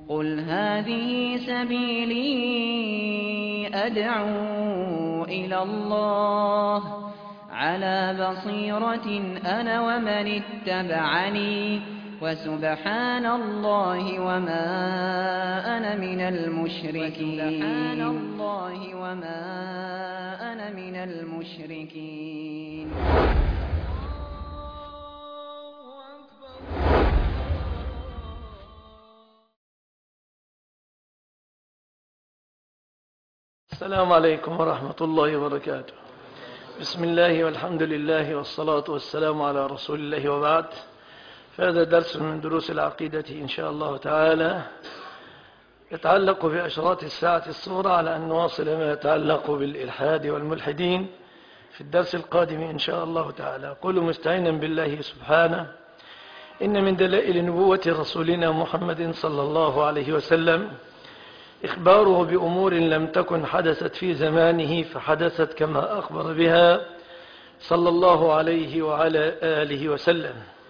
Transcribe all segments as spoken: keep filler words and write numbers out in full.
قل هذه سبيلي أدعو إلى الله على بصيرة أنا ومن اتبعني وسبحان الله وما أنا من المشركين وسبحان الله وما أنا من المشركين. السلام عليكم ورحمة الله وبركاته. بسم الله والحمد لله والصلاة والسلام على رسول الله وبعد. فهذا درس من دروس العقيدة إن شاء الله تعالى يتعلق بأشراط الساعة الصغرى، على أن نواصل ما يتعلق بالإلحاد والملحدين في الدرس القادم إن شاء الله تعالى. أقول مستعينا بالله سبحانه: إن من دلائل نبوة رسولنا محمد صلى الله عليه وسلم إخباره بأمور لم تكن حدثت في زمانه فحدثت كما أخبر بها صلى الله عليه وعلى آله وسلم.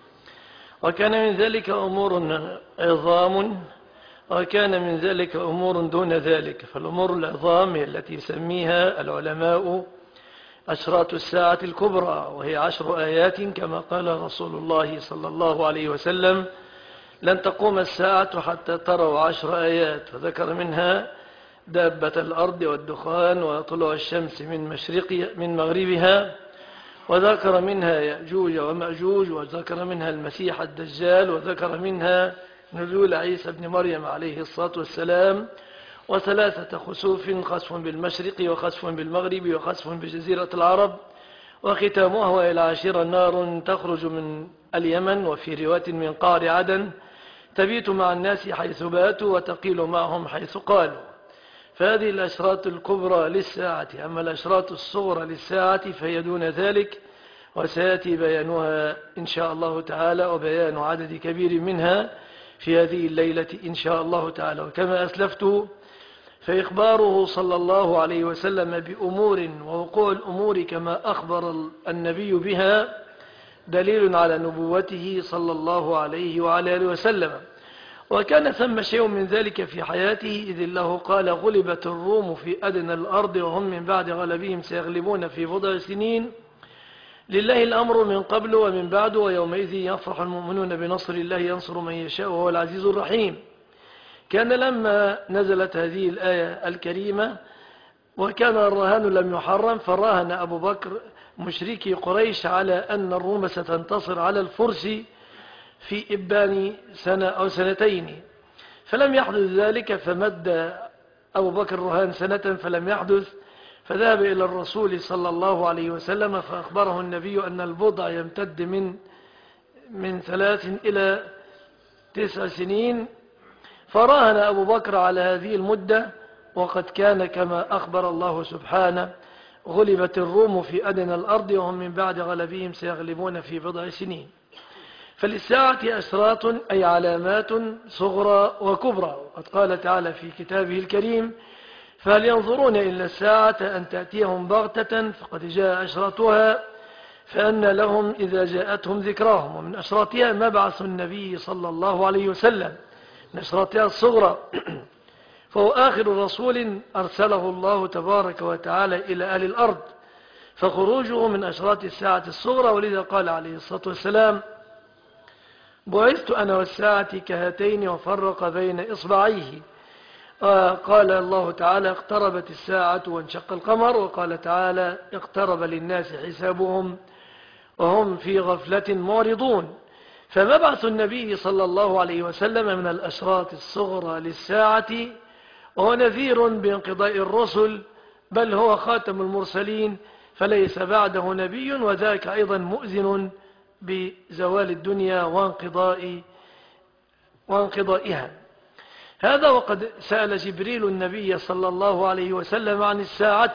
وكان من ذلك أمور عظام وكان من ذلك أمور دون ذلك. فالأمور العظام هي التي يسميها العلماء أشراط الساعة الكبرى، وهي عشر آيات كما قال رسول الله صلى الله عليه وسلم: لن تقوم الساعة حتى تروا عشر آيات، فذكر منها دابة الأرض والدخان وطلوع الشمس من مشرقها من مغربها، وذكر منها يأجوج ومأجوج، وذكر منها المسيح الدجال، وذكر منها نزول عيسى بن مريم عليه الصلاة والسلام، وثلاثة خسوف: خسف بالمشرق وخسف بالمغرب وخسف بجزيرة العرب، وختامها وإلى العاشرة نار تخرج من اليمن، وفي رواية من قعر عدن، تبيت مع الناس حيث باتوا وتقيل معهم حيث قالوا. فهذه الأشراط الكبرى للساعة. أما الأشراط الصغرى للساعة فهي دون ذلك، وسيأتي بيانها إن شاء الله تعالى، وبيان عدد كبير منها في هذه الليلة إن شاء الله تعالى. وكما أسلفت فإخباره صلى الله عليه وسلم بأمور ووقوع الأمور كما أخبر النبي بها دليل على نبوته صلى الله عليه وعلى آله وسلم. وكان ثم شيء من ذلك في حياته، إذ الله قال: غلبت الروم في أدنى الأرض وهم من بعد غلبهم سيغلبون في بضع سنين، لله الأمر من قبل ومن بعد، ويومئذ يفرح المؤمنون بنصر الله ينصر من يشاء وهو العزيز الرحيم. كان لما نزلت هذه الآية الكريمة وكان الرهان لم يحرم، فراهن أبو بكر مشركي قريش على أن الروم ستنتصر على الفرس في إبان سنة أو سنتين، فلم يحدث ذلك، فمد أبو بكر الرهان سنة فلم يحدث، فذهب إلى الرسول صلى الله عليه وسلم فأخبره النبي أن البضع يمتد من من ثلاث إلى تسع سنين، فراهن أبو بكر على هذه المدة، وقد كان كما أخبر الله سبحانه: غلبت الروم في أدنى الأرض وهم من بعد غلبهم سيغلبون في بضع سنين. فللساعة أشراط أي علامات صغرى وكبرى. وقد قال تعالى في كتابه الكريم: فهل ينظرون إلا الساعة أن تأتيهم بغتة فقد جاء أشراطها فأن لهم إذا جاءتهم ذكراهم. ومن أشراطها مبعث النبي صلى الله عليه وسلم، من أشراطها الصغرى، فهو آخر رسول أرسله الله تبارك وتعالى إلى أهل الأرض، فخروجه من أشراط الساعة الصغرى. ولذا قال عليه الصلاة والسلام: بعثت أنا والساعة كهاتين، وفرق بين إصبعيه. قال الله تعالى: اقتربت الساعة وانشق القمر. وقال تعالى: اقترب للناس حسابهم وهم في غفلة معرضون. فمبعث النبي صلى الله عليه وسلم من الأشراط الصغرى للساعة، وهو نذير بانقضاء الرسل، بل هو خاتم المرسلين، فليس بعده نبي، وذاك أيضا مؤذن بزوال الدنيا وانقضاء وانقضائها. هذا وقد سأل جبريل النبي صلى الله عليه وسلم عن الساعة،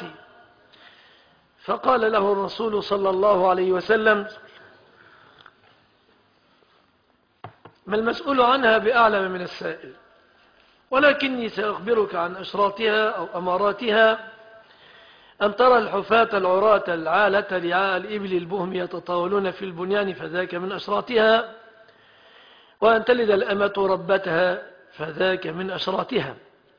فقال له الرسول صلى الله عليه وسلم: ما المسؤول عنها بأعلم من السائل، ولكني سأخبرك عن أشراطها أو أماراتها. أن ترى الحفاة العراة العالة رعاء الإبل البهم يتطاولون في البنيان، فذاك من أشراطها. وأن تلد الأمة ربتها فذاك من أشراطها.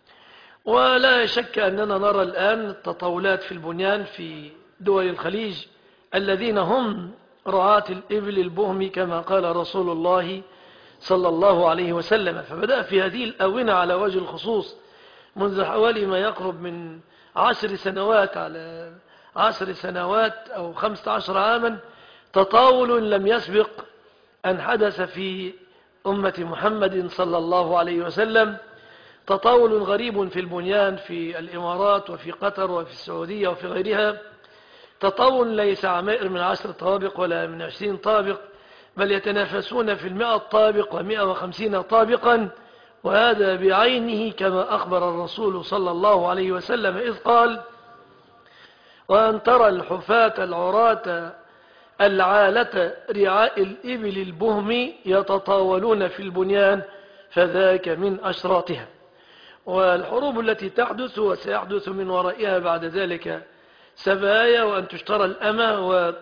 ولا شك أننا نرى الآن التطاولات في البنيان في دول الخليج الذين هم رعاة الإبل البهم كما قال رسول الله صلى الله عليه وسلم. فبدأ في هذه الآونة على وجه الخصوص منذ حوالي ما يقرب من عشر سنوات على عشر سنوات أو خمسة عشر عاما تطاول لم يسبق أن حدث في أمة محمد صلى الله عليه وسلم، تطاول غريب في البنيان في الإمارات وفي قطر وفي السعودية وفي غيرها، تطاول ليس عمائر من عشر طابق ولا من عشرين طابق، بل يتنافسون في المئة طابق ومئة وخمسين طابقا. وهذا بعينه كما أخبر الرسول صلى الله عليه وسلم إذ قال: وأن ترى الحفاة العراة العالة رعاء الإبل البهم يتطاولون في البنيان فذاك من أشراطها. والحروب التي تحدث وسيحدث من ورائها بعد ذلك سبايا، وأن تشترى الأمة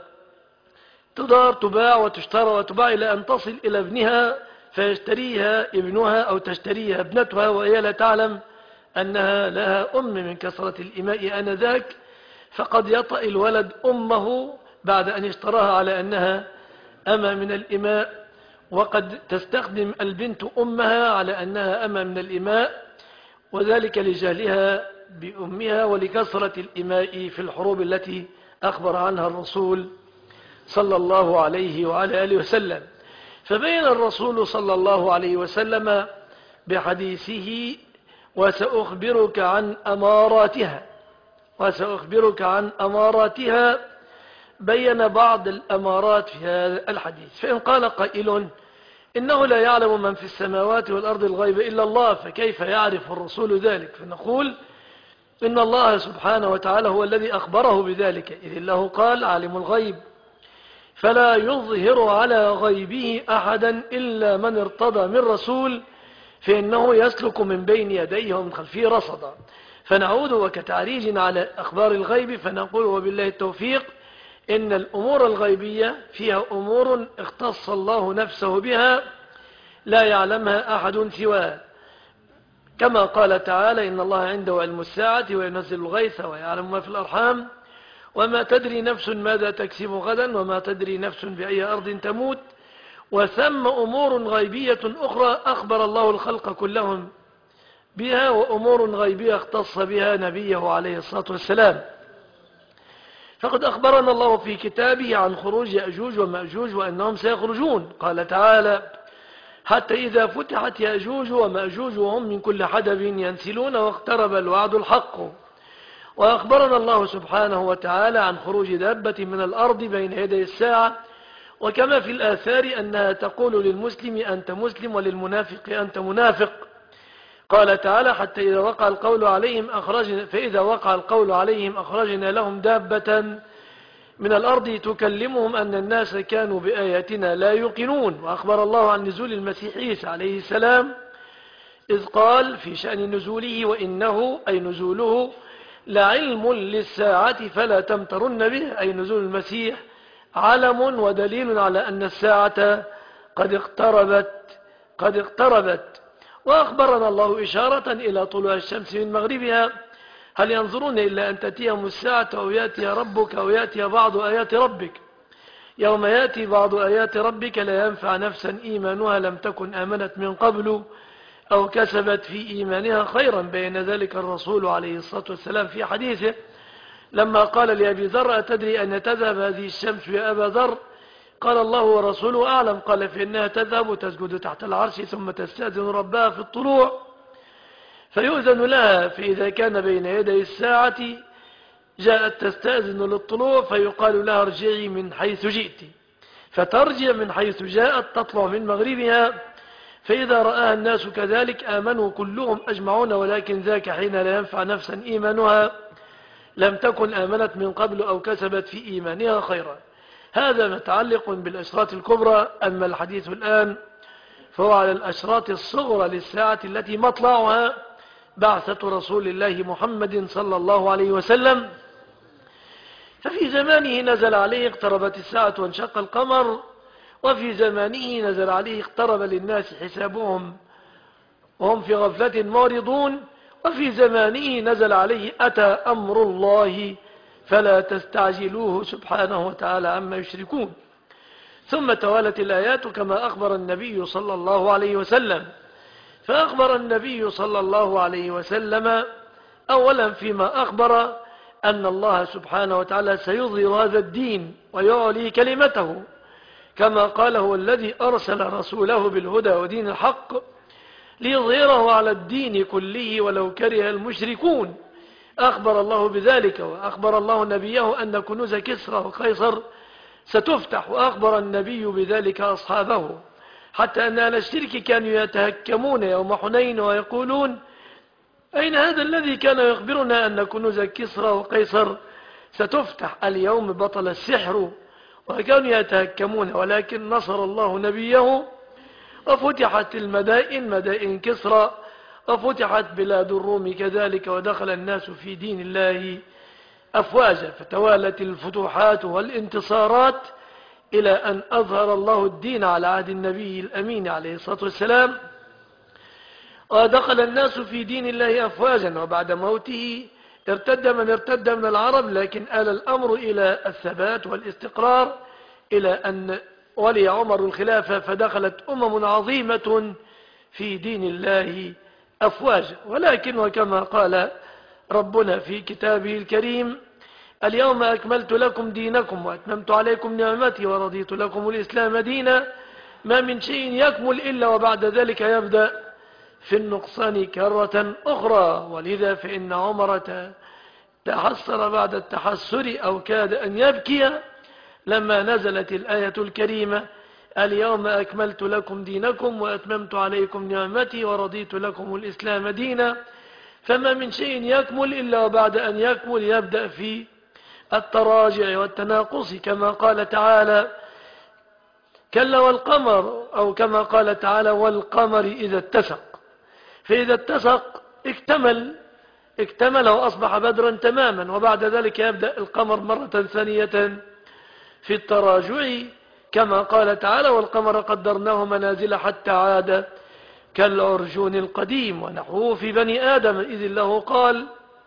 وتدار تباع وتشترى وتباع إلى أن تصل إلى ابنها فيشتريها ابنها أو تشتريها ابنتها وهي لا تعلم أنها لها أم من كثرة الإماء آنذاك، فقد يطأ الولد أمه بعد أن اشتراها على أنها أمة من الإماء، وقد تستخدم البنت أمها على أنها أمة من الإماء، وذلك لجهلها بأمها ولكثرة الإماء في الحروب التي أخبر عنها الرسول صلى الله عليه وعلى آله وسلم. فبين الرسول صلى الله عليه وسلم بحديثه: وسأخبرك عن أماراتها وسأخبرك عن أماراتها بين بعض الأمارات في هذا الحديث. فإن قال قائل: إنه لا يعلم من في السماوات والأرض الغيب إلا الله، فكيف يعرف الرسول ذلك؟ فنقول إن الله سبحانه وتعالى هو الذي أخبره بذلك، إذ الله قال: عالم الغيب فلا يظهر على غيبه أحدا إلا من ارتضى من رسول فإنه يسلك من بين يديه ومن خلفه رصدا. فنعود وكتعريج على أخبار الغيب فنقول وبالله التوفيق إن الأمور الغيبية فيها أمور اختص الله نفسه بها لا يعلمها أحد سواه، كما قال تعالى: إن الله عنده علم الساعة وينزل الغيث ويعلم ما في الأرحام وما تدري نفس ماذا تكسب غدا وما تدري نفس بأي أرض تموت. وثم أمور غيبية أخرى أخبر الله الخلق كلهم بها، وأمور غيبية اختص بها نبيه عليه الصلاة والسلام. فقد أخبرنا الله في كتابه عن خروج يأجوج ومأجوج وأنهم سيخرجون. قال تعالى: حتى إذا فتحت يأجوج ومأجوج وهم من كل حدب ينسلون واقترب الوعد الحق. وأخبرنا الله سبحانه وتعالى عن خروج دابة من الأرض بين يدي الساعة، وكما في الآثار أنها تقول للمسلم أنت مسلم وللمنافق أنت منافق. قال تعالى: حتى إذا وقع القول عليهم أخرجنا فإذا وقع القول عليهم أخرجنا لهم دابة من الأرض تكلمهم أن الناس كانوا بآياتنا لا يوقنون. وأخبر الله عن نزول المسيح عيسى عليه السلام إذ قال في شأن نزوله: وإنه أي نزوله لعلم للساعة فلا تمترن به، أي نزول المسيح علم ودليل على أن الساعة قد اقتربت قد اقتربت. وأخبرنا الله إشارة إلى طلوع الشمس من مغربها: هل ينظرون إلا أن تأتيهم الساعة أو يأتي ربك أو يأتي بعض آيات ربك. يوم يأتي بعض آيات ربك لا ينفع نفسا إيمانها لم تكن آمنت من قبل أو كسبت في إيمانها خيرا. بين ذلك الرسول عليه الصلاة والسلام في حديثه لما قال لأبي ذر: أتدري أن تذهب هذه الشمس يا أبا ذر؟ قال: الله ورسوله أعلم. قال: فإنها تذهب وتسجد تحت العرش ثم تستأذن ربها في الطلوع فيؤذن لها، فإذا كان بين يدي الساعة جاءت تستأذن للطلوع فيقال لها: ارجعي من حيث جئت، فترجع من حيث جاءت تطلع من مغربها، فإذا رآها الناس كذلك آمنوا كلهم أجمعون، ولكن ذاك حين لا ينفع نفسا إيمانها لم تكن آمنت من قبل أو كسبت في إيمانها خيرا. هذا متعلق بالأشراط الكبرى. أما الحديث الآن فهو على الأشراط الصغرى للساعة التي مطلعها بعثة رسول الله محمد صلى الله عليه وسلم. ففي زمانه نزل عليه اقتربت الساعة وانشق القمر، وفي زمانه نزل عليه اقترب للناس حسابهم وهم في غفلة معرضون. وفي زمانه نزل عليه أتى أمر الله فلا تستعجلوه سبحانه وتعالى عما يشركون. ثم توالت الآيات كما أخبر النبي صلى الله عليه وسلم. فأخبر النبي صلى الله عليه وسلم أولا فيما أخبر أن الله سبحانه وتعالى سيظهر هذا الدين ويعلي كلمته، كما قال هو الذي أرسل رسوله بالهدى ودين الحق ليظهره على الدين كله ولو كره المشركون. أخبر الله بذلك، وأخبر الله نبيه أن كنوز كسرى وقيصر ستفتح، وأخبر النبي بذلك أصحابه، حتى أن أهل الشرك كانوا يتهكمون يوم حنين ويقولون أين هذا الذي كان يخبرنا أن كنوز كسرى وقيصر ستفتح؟ اليوم بطل السحر، وكانوا يتهكمون. ولكن نصر الله نبيه وفتحت المدائن، مدائن كسرى، وفتحت بلاد الروم كذلك، ودخل الناس في دين الله أفواجا. فتوالت الفتوحات والانتصارات إلى أن أظهر الله الدين على عهد النبي الأمين عليه الصلاة والسلام، ودخل الناس في دين الله أفواجا. وبعد موته ارتد من ارتد من العرب، لكن آل الأمر إلى الثبات والاستقرار، إلى أن ولي عمر الخلافة، فدخلت أمم عظيمة في دين الله أفواجا. ولكن وكما قال ربنا في كتابه الكريم اليوم أكملت لكم دينكم وأتممت عليكم نعمتي ورضيت لكم الإسلام دينا، ما من شيء يكمل إلا وبعد ذلك يبدأ في النقصان كرة أخرى. ولذا فإن عمر تحسر بعد التحسر أو كاد أن يبكي لما نزلت الآية الكريمة اليوم أكملت لكم دينكم وأتممت عليكم نعمتي ورضيت لكم الإسلام دينا. فما من شيء يكمل إلا وبعد أن يكمل يبدأ في التراجع والتناقص، كما قال تعالى كلا والقمر، أو كما قال تعالى والقمر إذا اتسق. فإذا اتسق اكتمل اكتمل وأصبح بدرا تماما، وبعد ذلك يبدأ القمر مرة ثانية في التراجع، كما قال تعالى والقمر قدرناه منازل حتى عاد كالعرجون القديم ونحوه في بني آدم، إذ الله قال.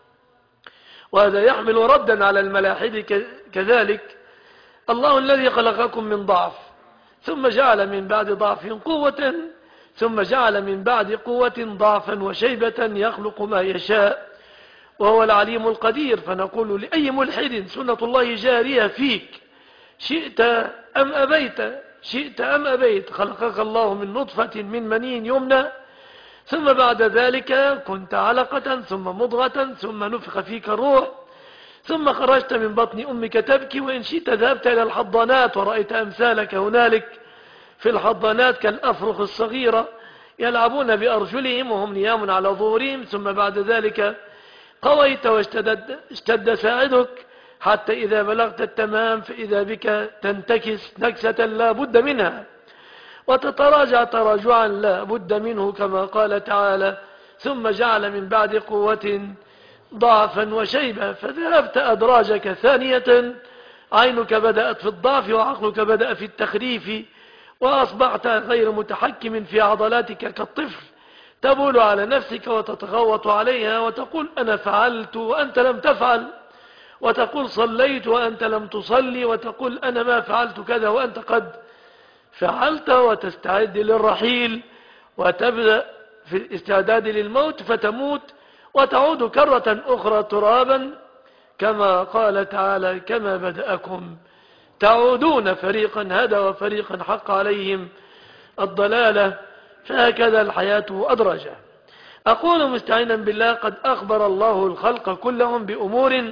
وهذا يحمل ردا على الملاحد كذلك. الله الذي خلقكم من ضعف ثم جعل من بعد ضعف قوة ثم جعل من بعد قوة ضعفا وشيبة يخلق ما يشاء وهو العليم القدير. فنقول لأي ملحد سنة الله جارية فيك، شئت أم أبيت، شئت أم أبيت، خلقك الله من نطفة من مني يمنى، ثم بعد ذلك كنت علقة ثم مضغة ثم نفخ فيك الروح، ثم خرجت من بطن أمك تبكي، وإن شئت ذهبت إلى الحضانات ورأيت أمثالك هنالك في الحضانات كالأفرخ الصغيرة يلعبون بأرجلهم وهم نيام على ظهورهم، ثم بعد ذلك قويت واشتد اشتد ساعدك حتى إذا بلغت التمام فإذا بك تنتكس نكسة لا بد منها وتتراجع تراجعا لا بد منه، كما قال تعالى ثم جعل من بعد قوة ضعفا وشيبا. فذهبت أدراجك ثانية، عينك بدأت في الضعف وعقلك بدأ في التخريف، وأصبحت غير متحكم في عضلاتك كالطفل، تبول على نفسك وتتغوط عليها وتقول أنا فعلت وأنت لم تفعل، وتقول صليت وأنت لم تصلي، وتقول أنا ما فعلت كذا وأنت قد فعلت، وتستعد للرحيل وتبدأ في الاستعداد للموت فتموت وتعود كرة أخرى ترابا، كما قال تعالى كما بدأكم تعودون فريقا هدى وفريقا حق عليهم الضلالة. فهكذا الحياة أدرجة. أقول مستعينا بالله قد أخبر الله الخلق كلهم بأمور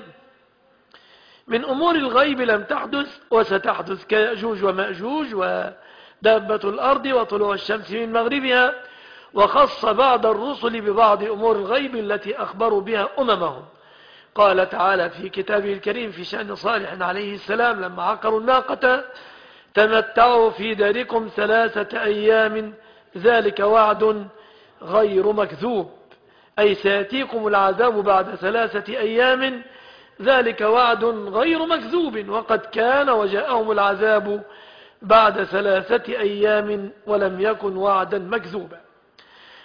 من أمور الغيب لم تحدث وستحدث، كيأجوج ومأجوج ودابة الأرض وطلوع الشمس من مغربها، وخص بعض الرسل ببعض أمور الغيب التي أخبروا بها أممهم. قال تعالى في كتابه الكريم في شأن صالح عليه السلام لما عقروا الناقة تمتعوا في داركم ثلاثة أيام ذلك وعد غير مكذوب، أي سيأتيكم العذاب بعد ثلاثة أيام ذلك وعد غير مكذوب، وقد كان وجاءهم العذاب بعد ثلاثة أيام ولم يكن وعدا مكذوبا.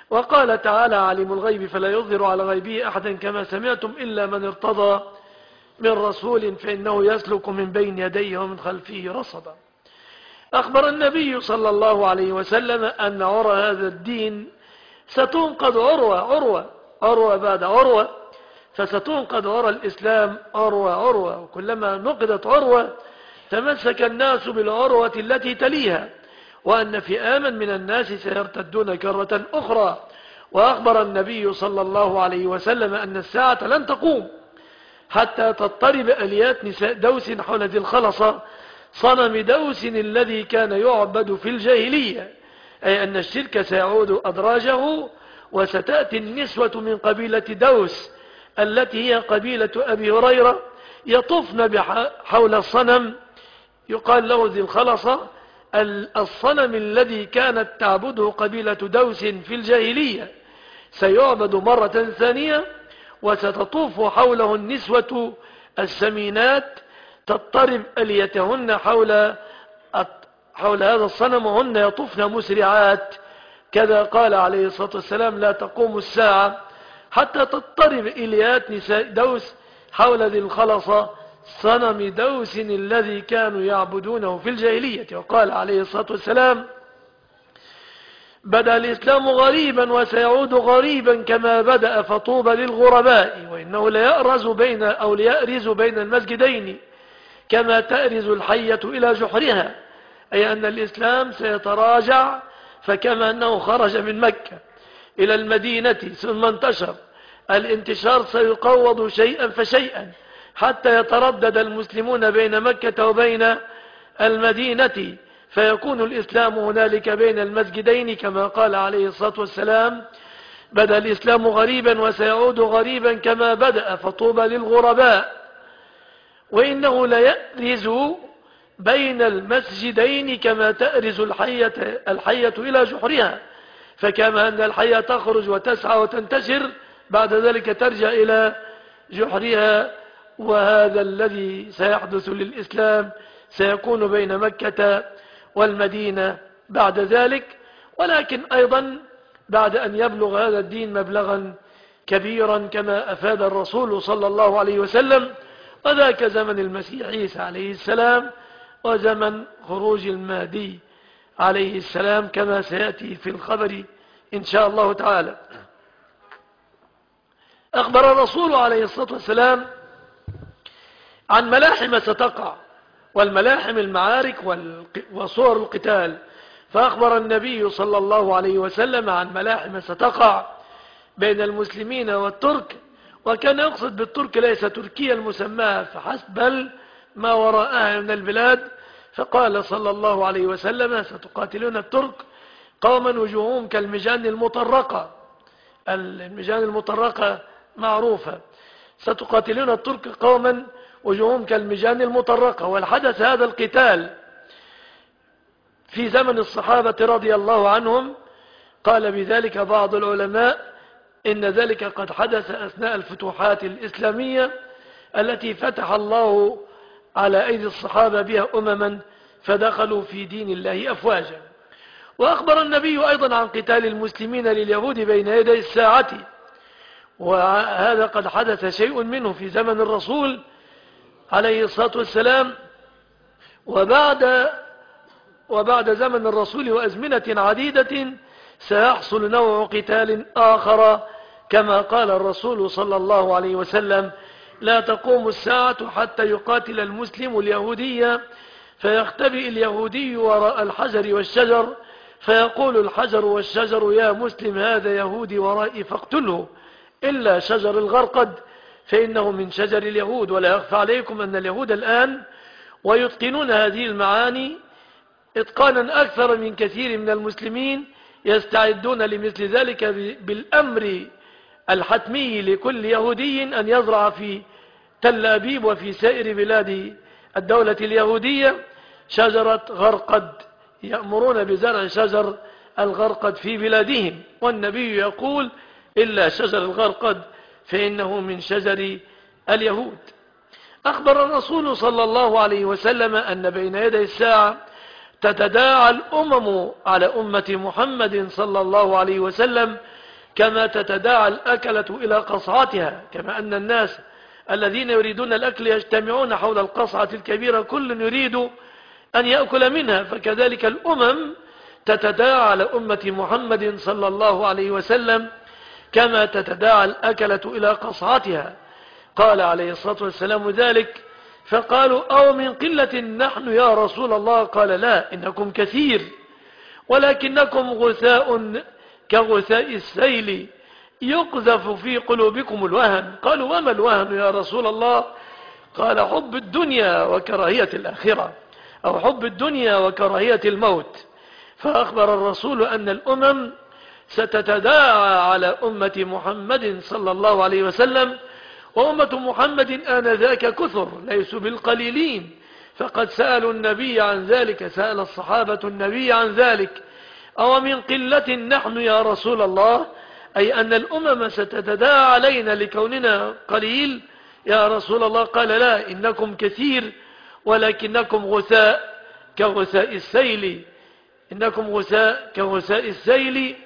وقال تعالى عالم الغيب فلا يظهر على غيبه أحدا كما سمعتم إلا من ارتضى من رسول فإنه يسلك من بين يديه ومن خلفه رصدا. أخبر النبي صلى الله عليه وسلم أن عرى هذا الدين ستنقض عروة عروة عروة بعد عروة، فستنقض عروة الإسلام عروة عروة، وكلما نقضت عروة تمسك الناس بالعروة التي تليها، وأن فئاما من الناس سيرتدون كرة أخرى. وأخبر النبي صلى الله عليه وسلم أن الساعة لن تقوم حتى تضطرب أليات نساء دوس حول ذي الخلصة صنم دوس الذي كان يعبد في الجاهلية، أي أن الشرك سيعود أدراجه، وستأتي النسوة من قبيلة دوس التي هي قبيلة أبي هريرة يطفن حول الصنم يقال له ذي الخلصة، الصنم الذي كانت تعبده قبيلة دوس في الجاهلية سيعبد مرة ثانية، وستطوف حوله النسوة السمينات تضطرب أليتهن حول حول هذا الصنم وهن يطوفن مسرعات. كذا قال عليه الصلاة والسلام لا تقوم الساعة حتى تضطرب إليات نساء دوس حول ذي الخلصة صنم دوس الذي كانوا يعبدونه في الجاهلية. وقال عليه الصلاة والسلام بدأ الإسلام غريبا وسيعود غريبا كما بدأ فطوبى للغرباء، وإنه ليأرز بين أو ليأرز بين المسجدين كما تأرز الحية إلى جحرها، أي أن الإسلام سيتراجع، فكما أنه خرج من مكة إلى المدينة ثم انتشر، الانتشار سيقوض شيئا فشيئا حتى يتردد المسلمون بين مكة وبين المدينة، فيكون الإسلام هنالك بين المسجدين كما قال عليه الصلاة والسلام بدأ الإسلام غريبا وسيعود غريبا كما بدأ فطوبى للغرباء، وإنه ليأرز بين المسجدين كما تأرز الحية, الحية إلى جحرها، فكما أن الحية تخرج وتسعى وتنتشر بعد ذلك ترجع إلى جحرها، وهذا الذي سيحدث للإسلام سيكون بين مكة والمدينة بعد ذلك، ولكن أيضا بعد أن يبلغ هذا الدين مبلغا كبيرا كما أفاد الرسول صلى الله عليه وسلم، وذاك زمن المسيح عيسى عليه السلام وزمن خروج المهدي عليه السلام كما سيأتي في الخبر إن شاء الله تعالى. أخبر الرسول عليه الصلاة والسلام عن ملاحم ستقع، والملاحم المعارك وصور القتال، فأخبر النبي صلى الله عليه وسلم عن ملاحم ستقع بين المسلمين والترك، وكان يقصد بالترك ليس تركيا المسمى فحسب بل ما وراءها من البلاد، فقال صلى الله عليه وسلم ستقاتلون الترك قوما وجوههم كالمجان المطرقة، المجان المطرقة معروفة، ستقاتلون الترك قوما وجوههم كالمجان المطرقة. والحدث هذا القتال في زمن الصحابة رضي الله عنهم، قال بذلك بعض العلماء إن ذلك قد حدث أثناء الفتوحات الإسلامية التي فتح الله على أيدي الصحابة بها أمما فدخلوا في دين الله أفواجا. وأخبر النبي أيضا عن قتال المسلمين لليهود بين يدي الساعة، وهذا قد حدث شيء منه في زمن الرسول عليه الصلاة والسلام، وبعد وبعد زمن الرسول وأزمنة عديدة سيحصل نوع قتال آخر كما قال الرسول صلى الله عليه وسلم لا تقوم الساعة حتى يقاتل المسلم اليهودية فيختبئ اليهودي وراء الحجر والشجر فيقول الحجر والشجر يا مسلم هذا يهودي ورائي فاقتله إلا شجر الغرقد فإنه من شجر اليهود. ولا يخفى عليكم أن اليهود الآن ويتقنون هذه المعاني إتقانا أكثر من كثير من المسلمين يستعدون لمثل ذلك بالأمر الحتمي لكل يهودي أن يزرع في تل أبيب وفي سائر بلاد الدولة اليهودية شجرة غرقد، يأمرون بزرع شجر الغرقد في بلادهم، والنبي يقول إلا شجر الغرقد فإنه من شجر اليهود. أخبر الرسول صلى الله عليه وسلم أن بين يدي الساعة تتداعى الأمم على أمة محمد صلى الله عليه وسلم كما تتداعى الأكلة إلى قصعتها، كما أن الناس الذين يريدون الأكل يجتمعون حول القصعة الكبيرة كل يريد أن يأكل منها، فكذلك الأمم تتداعى على أمة محمد صلى الله عليه وسلم كما تتداعى الأكلة إلى قصعتها. قال عليه الصلاة والسلام ذلك فقالوا أو من قلة نحن يا رسول الله؟ قال لا، إنكم كثير ولكنكم غثاء كغثاء السيل يقذف في قلوبكم الوهن. قالوا وما الوهن يا رسول الله؟ قال حب الدنيا وكراهية الآخرة، أو حب الدنيا وكراهية الموت. فأخبر الرسول أن الأمم ستتداعى على أمة محمد صلى الله عليه وسلم، وأمة محمد آنذاك كثر ليسوا بالقليلين، فقد سألوا النبي عن ذلك، سأل الصحابة النبي عن ذلك أو من قلة نحن يا رسول الله؟ أي أن الأمم ستتداعى علينا لكوننا قليل يا رسول الله؟ قال لا، إنكم كثير ولكنكم غثاء كغثاء السيل، إنكم غثاء كغثاء السيل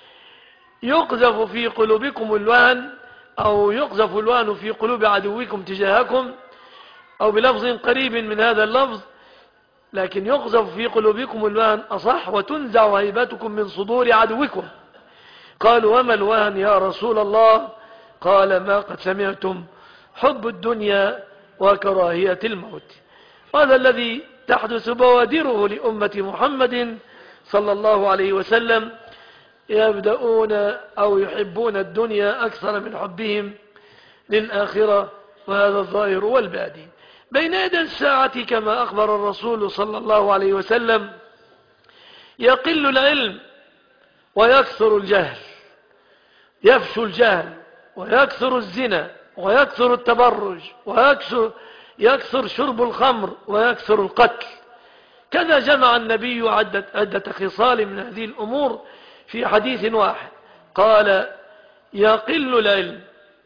يقذف في قلوبكم الوهن، أو يقذف الوهن في قلوب عدوكم تجاهكم، أو بلفظ قريب من هذا اللفظ، لكن يقذف في قلوبكم الوهن أصح، وتنزع هيبتكم من صدور عدوكم. قالوا وما الوهن يا رسول الله؟ قال ما قد سمعتم، حب الدنيا وكراهية الموت. هذا الذي تحدث بوادره لأمة محمد صلى الله عليه وسلم، يبدأون أو يحبون الدنيا أكثر من حبهم للآخرة، وهذا الظاهر والبادي. بين يدي الساعة كما أخبر الرسول صلى الله عليه وسلم يقل العلم ويكثر الجهل، يفشو الجهل ويكثر الزنا ويكثر التبرج ويكثر يكثر شرب الخمر ويكثر القتل. كذا جمع النبي عدة, عدة خصال من هذه الأمور في حديث واحد، قال يقل العلم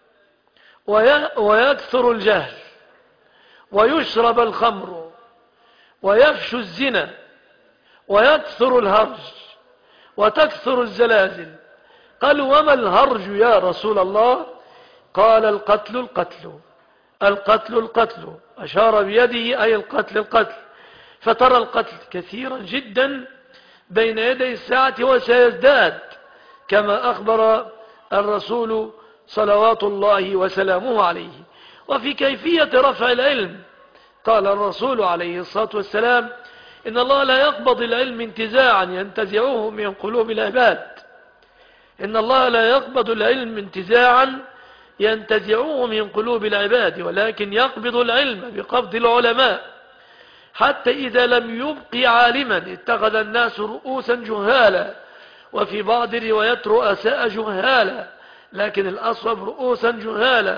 ويكثر الجهل ويشرب الخمر ويفشو الزنا ويكثر الهرج وتكثر الزلازل. قالوا وما الهرج يا رسول الله؟ قال القتل القتل القتل القتل، أشار بيده أي القتل القتل. فترى القتل كثيرا جدا بين يدي الساعة وسيزداد كما أخبر الرسول صلوات الله وسلامه عليه. وفي كيفية رفع العلم قال الرسول عليه الصلاة والسلام إن الله لا يقبض العلم انتزاعا ينتزعه من قلوب العباد، إن الله لا يقبض العلم انتزاعا ينتزعه من قلوب العباد، ولكن يقبض العلم بقبض العلماء، حتى إذا لم يبق عالما اتخذ الناس رؤوسا جهالا، وفي بعض الروايات رؤساء جهالا، لكن الأصوب رؤوسا جهالا،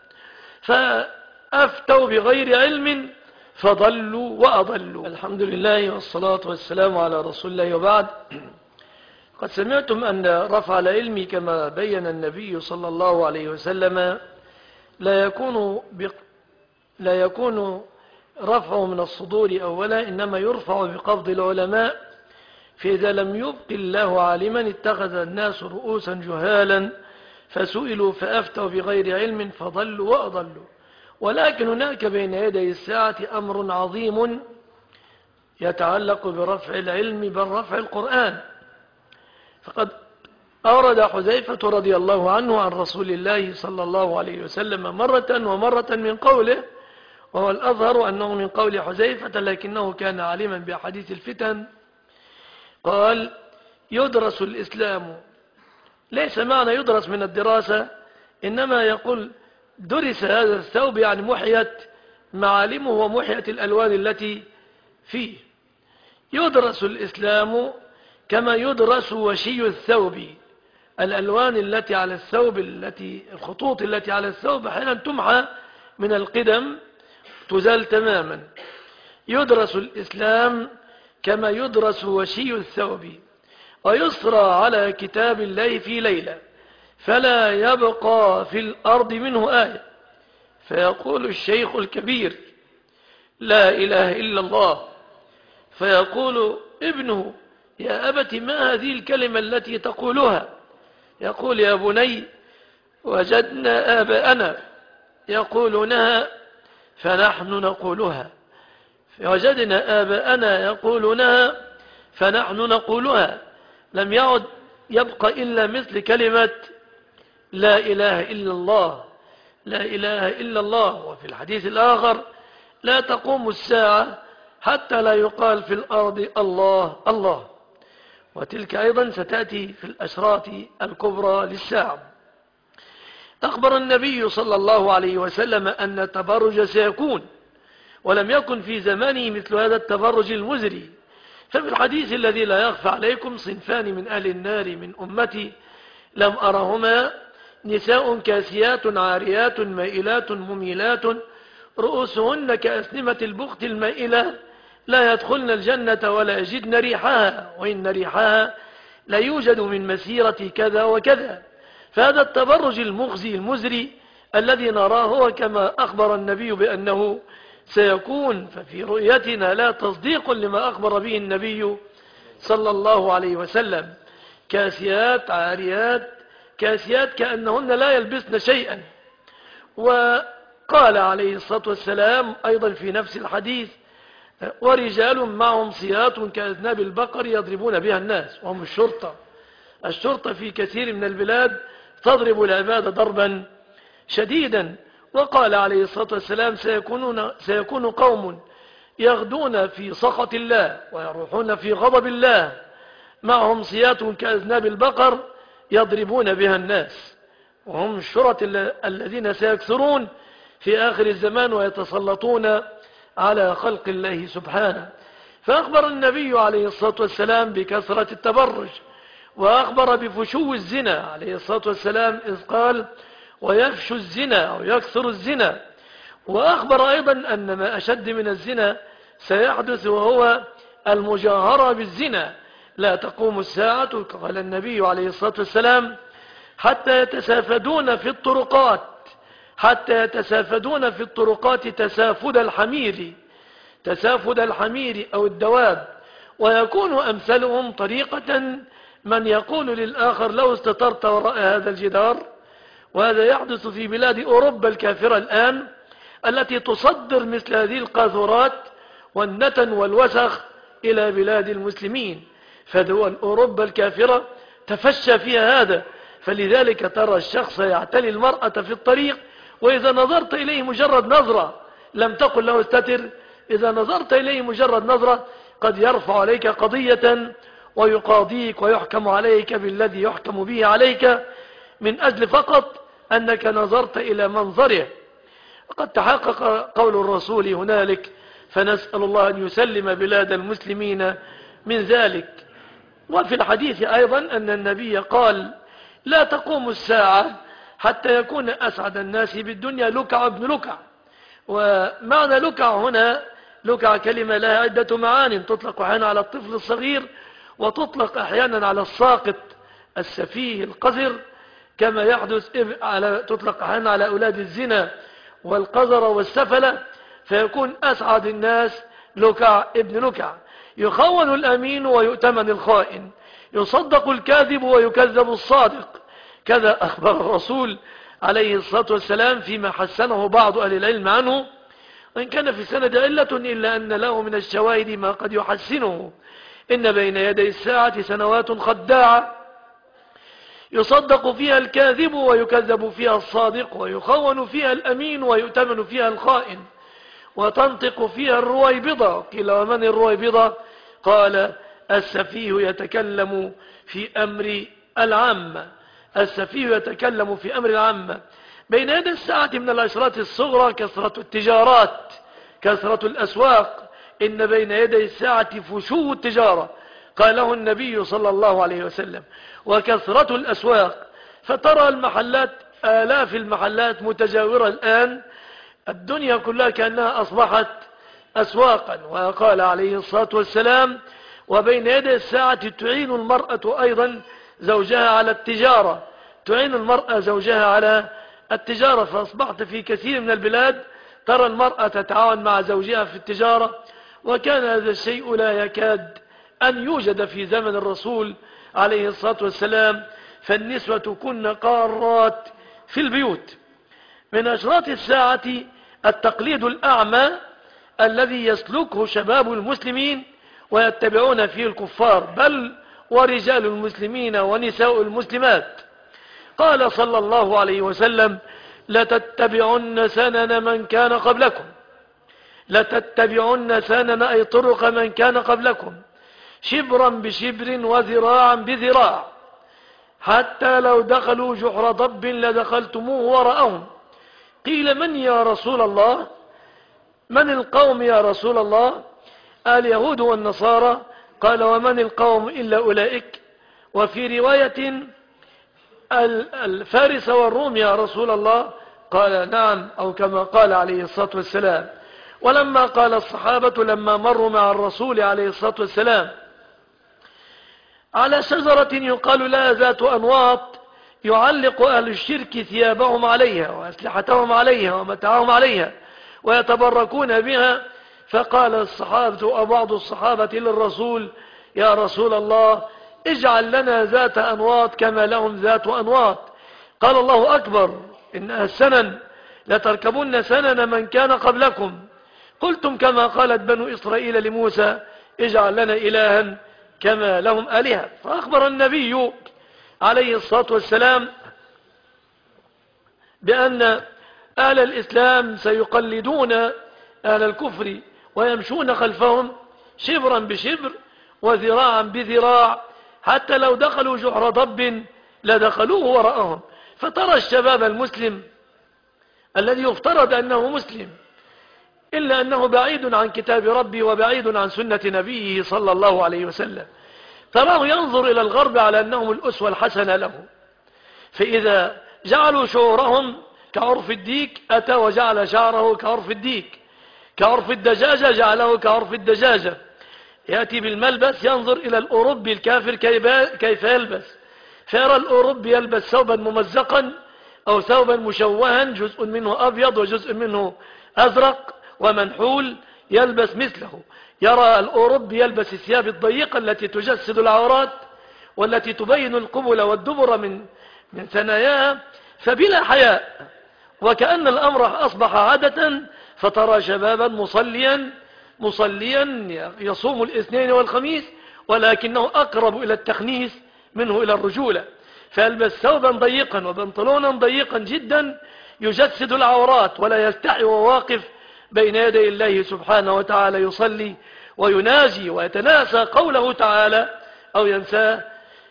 فأفتوا بغير علم فضلوا وأضلوا. الحمد لله والصلاة والسلام على رسول الله، وبعد. قد سمعتم أن رفع العلم كما بين النبي صلى الله عليه وسلم لا يكون بق... لا يكون رفعه من الصدور أولا، إنما يرفع بقبض العلماء، فإذا لم يبق الله عالما اتخذ الناس رؤوسا جهالا فسئلوا فأفتوا بغير علم فضلوا وأضلوا. ولكن هناك بين يدي الساعة أمر عظيم يتعلق برفع العلم، بل رفع القرآن. فقد أورد حذيفة رضي الله عنه عن رسول الله صلى الله عليه وسلم مرة ومرة من قوله، وهو الأظهر أنه من قول حذيفة لكنه كان عالما بأحاديث الفتن، قال يدرس الإسلام، ليس معنى يدرس من الدراسة، إنما يقول درس هذا الثوب، يعني محيت معالمه ومحيت الألوان التي فيه. يدرس الإسلام كما يدرس وشي الثوب، الألوان التي على الثوب، التي الخطوط التي على الثوب حينا تمحى من القدم تزال تماما. يدرس الإسلام كما يدرس وشي الثوب، ويسرى على كتاب الله في ليلة فلا يبقى في الأرض منه آية، فيقول الشيخ الكبير لا إله إلا الله، فيقول ابنه يا أبت ما هذه الكلمة التي تقولها؟ يقول يا بني وجدنا آباءنا يقولونها فنحن نقولها، وجدنا آباءنا يقولونها فنحن نقولها. لم يعد يبقى إلا مثل كلمة لا إله إلا الله، لا إله إلا الله. وفي الحديث الآخر لا تقوم الساعة حتى لا يقال في الأرض الله الله. وتلك أيضا ستأتي في الأشراط الكبرى للساعة. أخبر النبي صلى الله عليه وسلم أن التبرج سيكون، ولم يكن في زمانه مثل هذا التبرج المزري. ففي الحديث الذي لا يخفى عليكم صنفان من أهل النار من أمتي لم أرهما، نساء كاسيات عاريات مائلات مميلات رؤوسهن كأسنمة البخت المائلة لا يدخلن الجنة ولا يجدن ريحها، وإن ريحها لا يوجد من مسيرة كذا وكذا. فهذا التبرج المخزي المزري الذي نراه هو كما أخبر النبي بأنه سيكون. ففي رؤيتنا لا تصديق لما أخبر به النبي صلى الله عليه وسلم. كاسيات عاريات، كاسيات كأنهن لا يلبسن شيئا. وقال عليه الصلاة والسلام أيضا في نفس الحديث ورجال معهم سياط كأذناب البقر يضربون بها الناس، وهم الشرطة. الشرطة في كثير من البلاد تضرب العباد ضربا شديدا. وقال عليه الصلاة والسلام سيكونون سيكون قوم يغدون في سخط الله ويروحون في غضب الله، معهم سياط كأذناب البقر يضربون بها الناس، وهم الشرط الذين سيكثرون في آخر الزمان ويتسلطون على خلق الله سبحانه. فأخبر النبي عليه الصلاة والسلام بكثرة التبرج، وأخبر بفشو الزنا عليه الصلاة والسلام إذ قال ويفشو الزنا أو يكثر الزنا. وأخبر أيضا أن ما أشد من الزنا سيحدث وهو المجاهرة بالزنا. لا تقوم الساعة قال النبي عليه الصلاة والسلام حتى يتسافدون في الطرقات حتى يتسافدون في الطرقات تسافد الحمير تسافد الحمير أو الدواب، ويكون أمثلهم طريقة من يقول للآخر لو استترت وراء هذا الجدار. وهذا يحدث في بلاد أوروبا الكافرة الآن التي تصدر مثل هذه القاذورات والنتن والوسخ إلى بلاد المسلمين. فدول أوروبا الكافرة تفشى فيها هذا، فلذلك ترى الشخص يعتلي المرأة في الطريق، وإذا نظرت إليه مجرد نظرة لم تقل له استتر، إذا نظرت إليه مجرد نظرة قد يرفع عليك قضية ويقاضيك ويحكم عليك بالذي يحكم به عليك من أجل فقط أنك نظرت إلى منظره. وقد تحقق قول الرسول هنالك، فنسأل الله أن يسلم بلاد المسلمين من ذلك. وفي الحديث أيضا أن النبي قال لا تقوم الساعة حتى يكون أسعد الناس بالدنيا لكع ابن لكع. ومعنى لكع هنا، لكع كلمة لها عدة معان، تطلق أحيانا على الطفل الصغير، وتطلق أحيانا على الساقط السفيه القذر، كما يحدث على تطلق أحيانا على أولاد الزنا والقذر والسفلة، فيكون أسعد الناس لكع ابن لكع. يخون الأمين ويؤتمن الخائن، يصدق الكاذب ويكذب الصادق. كذا أخبر الرسول عليه الصلاة والسلام فيما حسنه بعض أهل العلم عنه، وإن كان في سند علة إلا أن له من الشواهد ما قد يحسنه. إن بين يدي الساعة سنوات خداعة يصدق فيها الكاذب ويكذب فيها الصادق، ويخون فيها الأمين ويؤتمن فيها الخائن، وتنطق فيها الرويبضة. قيل ومن الرويبضة؟ قال السفيه يتكلم في أمر العامة السفيه يتكلم في أمر العامة. بين يدي الساعة من الأشراط الصغرى كثرة التجارات، كثرة الأسواق. إن بين يدي الساعة فشو التجارة، قاله النبي صلى الله عليه وسلم، وكثرة الأسواق. فترى المحلات، آلاف المحلات متجاورة الآن، الدنيا كلها كأنها أصبحت أسواقا. وقال عليه الصلاة والسلام وبين يدي الساعة تعين المرأة أيضا زوجها على التجارة تعين المرأة زوجها على التجارة. فأصبحت في كثير من البلاد ترى المرأة تتعاون مع زوجها في التجارة، وكان هذا الشيء لا يكاد أن يوجد في زمن الرسول عليه الصلاة والسلام. فالنسوة كن قارات في البيوت. من أشراط الساعة التقليد الأعمى الذي يسلكه شباب المسلمين ويتبعون فيه الكفار، بل ورجال المسلمين ونساء المسلمات. قال صلى الله عليه وسلم: لتتبعن سنن من كان قبلكم، لتتبعن سنن أي طرق من كان قبلكم، شبرا بشبر وذراعا بذراع، حتى لو دخلوا جحر ضب لدخلتموه وراءهم. قيل: من يا رسول الله؟ من القوم يا رسول الله؟ اليهود والنصارى. قال: ومن القوم إلا أولئك؟ وفي رواية: الفارس والروم يا رسول الله؟ قال: نعم، أو كما قال عليه الصلاة والسلام. ولما قال الصحابة لما مروا مع الرسول عليه الصلاة والسلام على شجرة يقال لها ذات أنواط يعلق أهل الشرك ثيابهم عليها وأسلحتهم عليها ومتاعهم عليها ويتبركون بها، فقال الصحابة أو بعض الصحابة للرسول: يا رسول الله، اجعل لنا ذات أنواط كما لهم ذات أنواط. قال: الله أكبر، إنها السنن، لتركبن سنن من كان قبلكم. قلتم كما قالت بنو إسرائيل لموسى: اجعل لنا إلها كما لهم آلهة. فأخبر النبي عليه الصلاة والسلام بأن أهل الإسلام سيقلدون أهل الكفر ويمشون خلفهم شبرا بشبر وذراعا بذراع، حتى لو دخلوا جحر ضب لدخلوه وراءهم. فترى الشباب المسلم الذي يفترض أنه مسلم إلا أنه بعيد عن كتاب ربي وبعيد عن سنة نبيه صلى الله عليه وسلم، تراه ينظر إلى الغرب على أنهم الأسوة الحسنة له. فإذا جعلوا شعورهم كعرف الديك أتى وجعل شعره كعرف الديك، كعرف الدجاجة جعله كعرف الدجاجة. يأتي بالملبس ينظر إلى الأوروبي الكافر كيف يلبس، فيرى الأوروبي يلبس ثوبا ممزقا أو ثوبا مشوها جزء منه أبيض وجزء منه أزرق ومنحول يلبس مثله. يرى الأوروبي يلبس الثياب الضيقة التي تجسد العورات والتي تبين القبل والدبر من من ثناياها، فبلا حياء، وكأن الأمر أصبح عادة. فترى شبابا مصليا مصليا يصوم الاثنين والخميس، ولكنه أقرب إلى التخنيس منه إلى الرجولة، فيلبس ثوبا ضيقا وبنطلونا ضيقا جدا يجسد العورات، ولا يستحي وواقف بين يدي الله سبحانه وتعالى يصلي ويناجي ويتناسى قوله تعالى أو ينساه.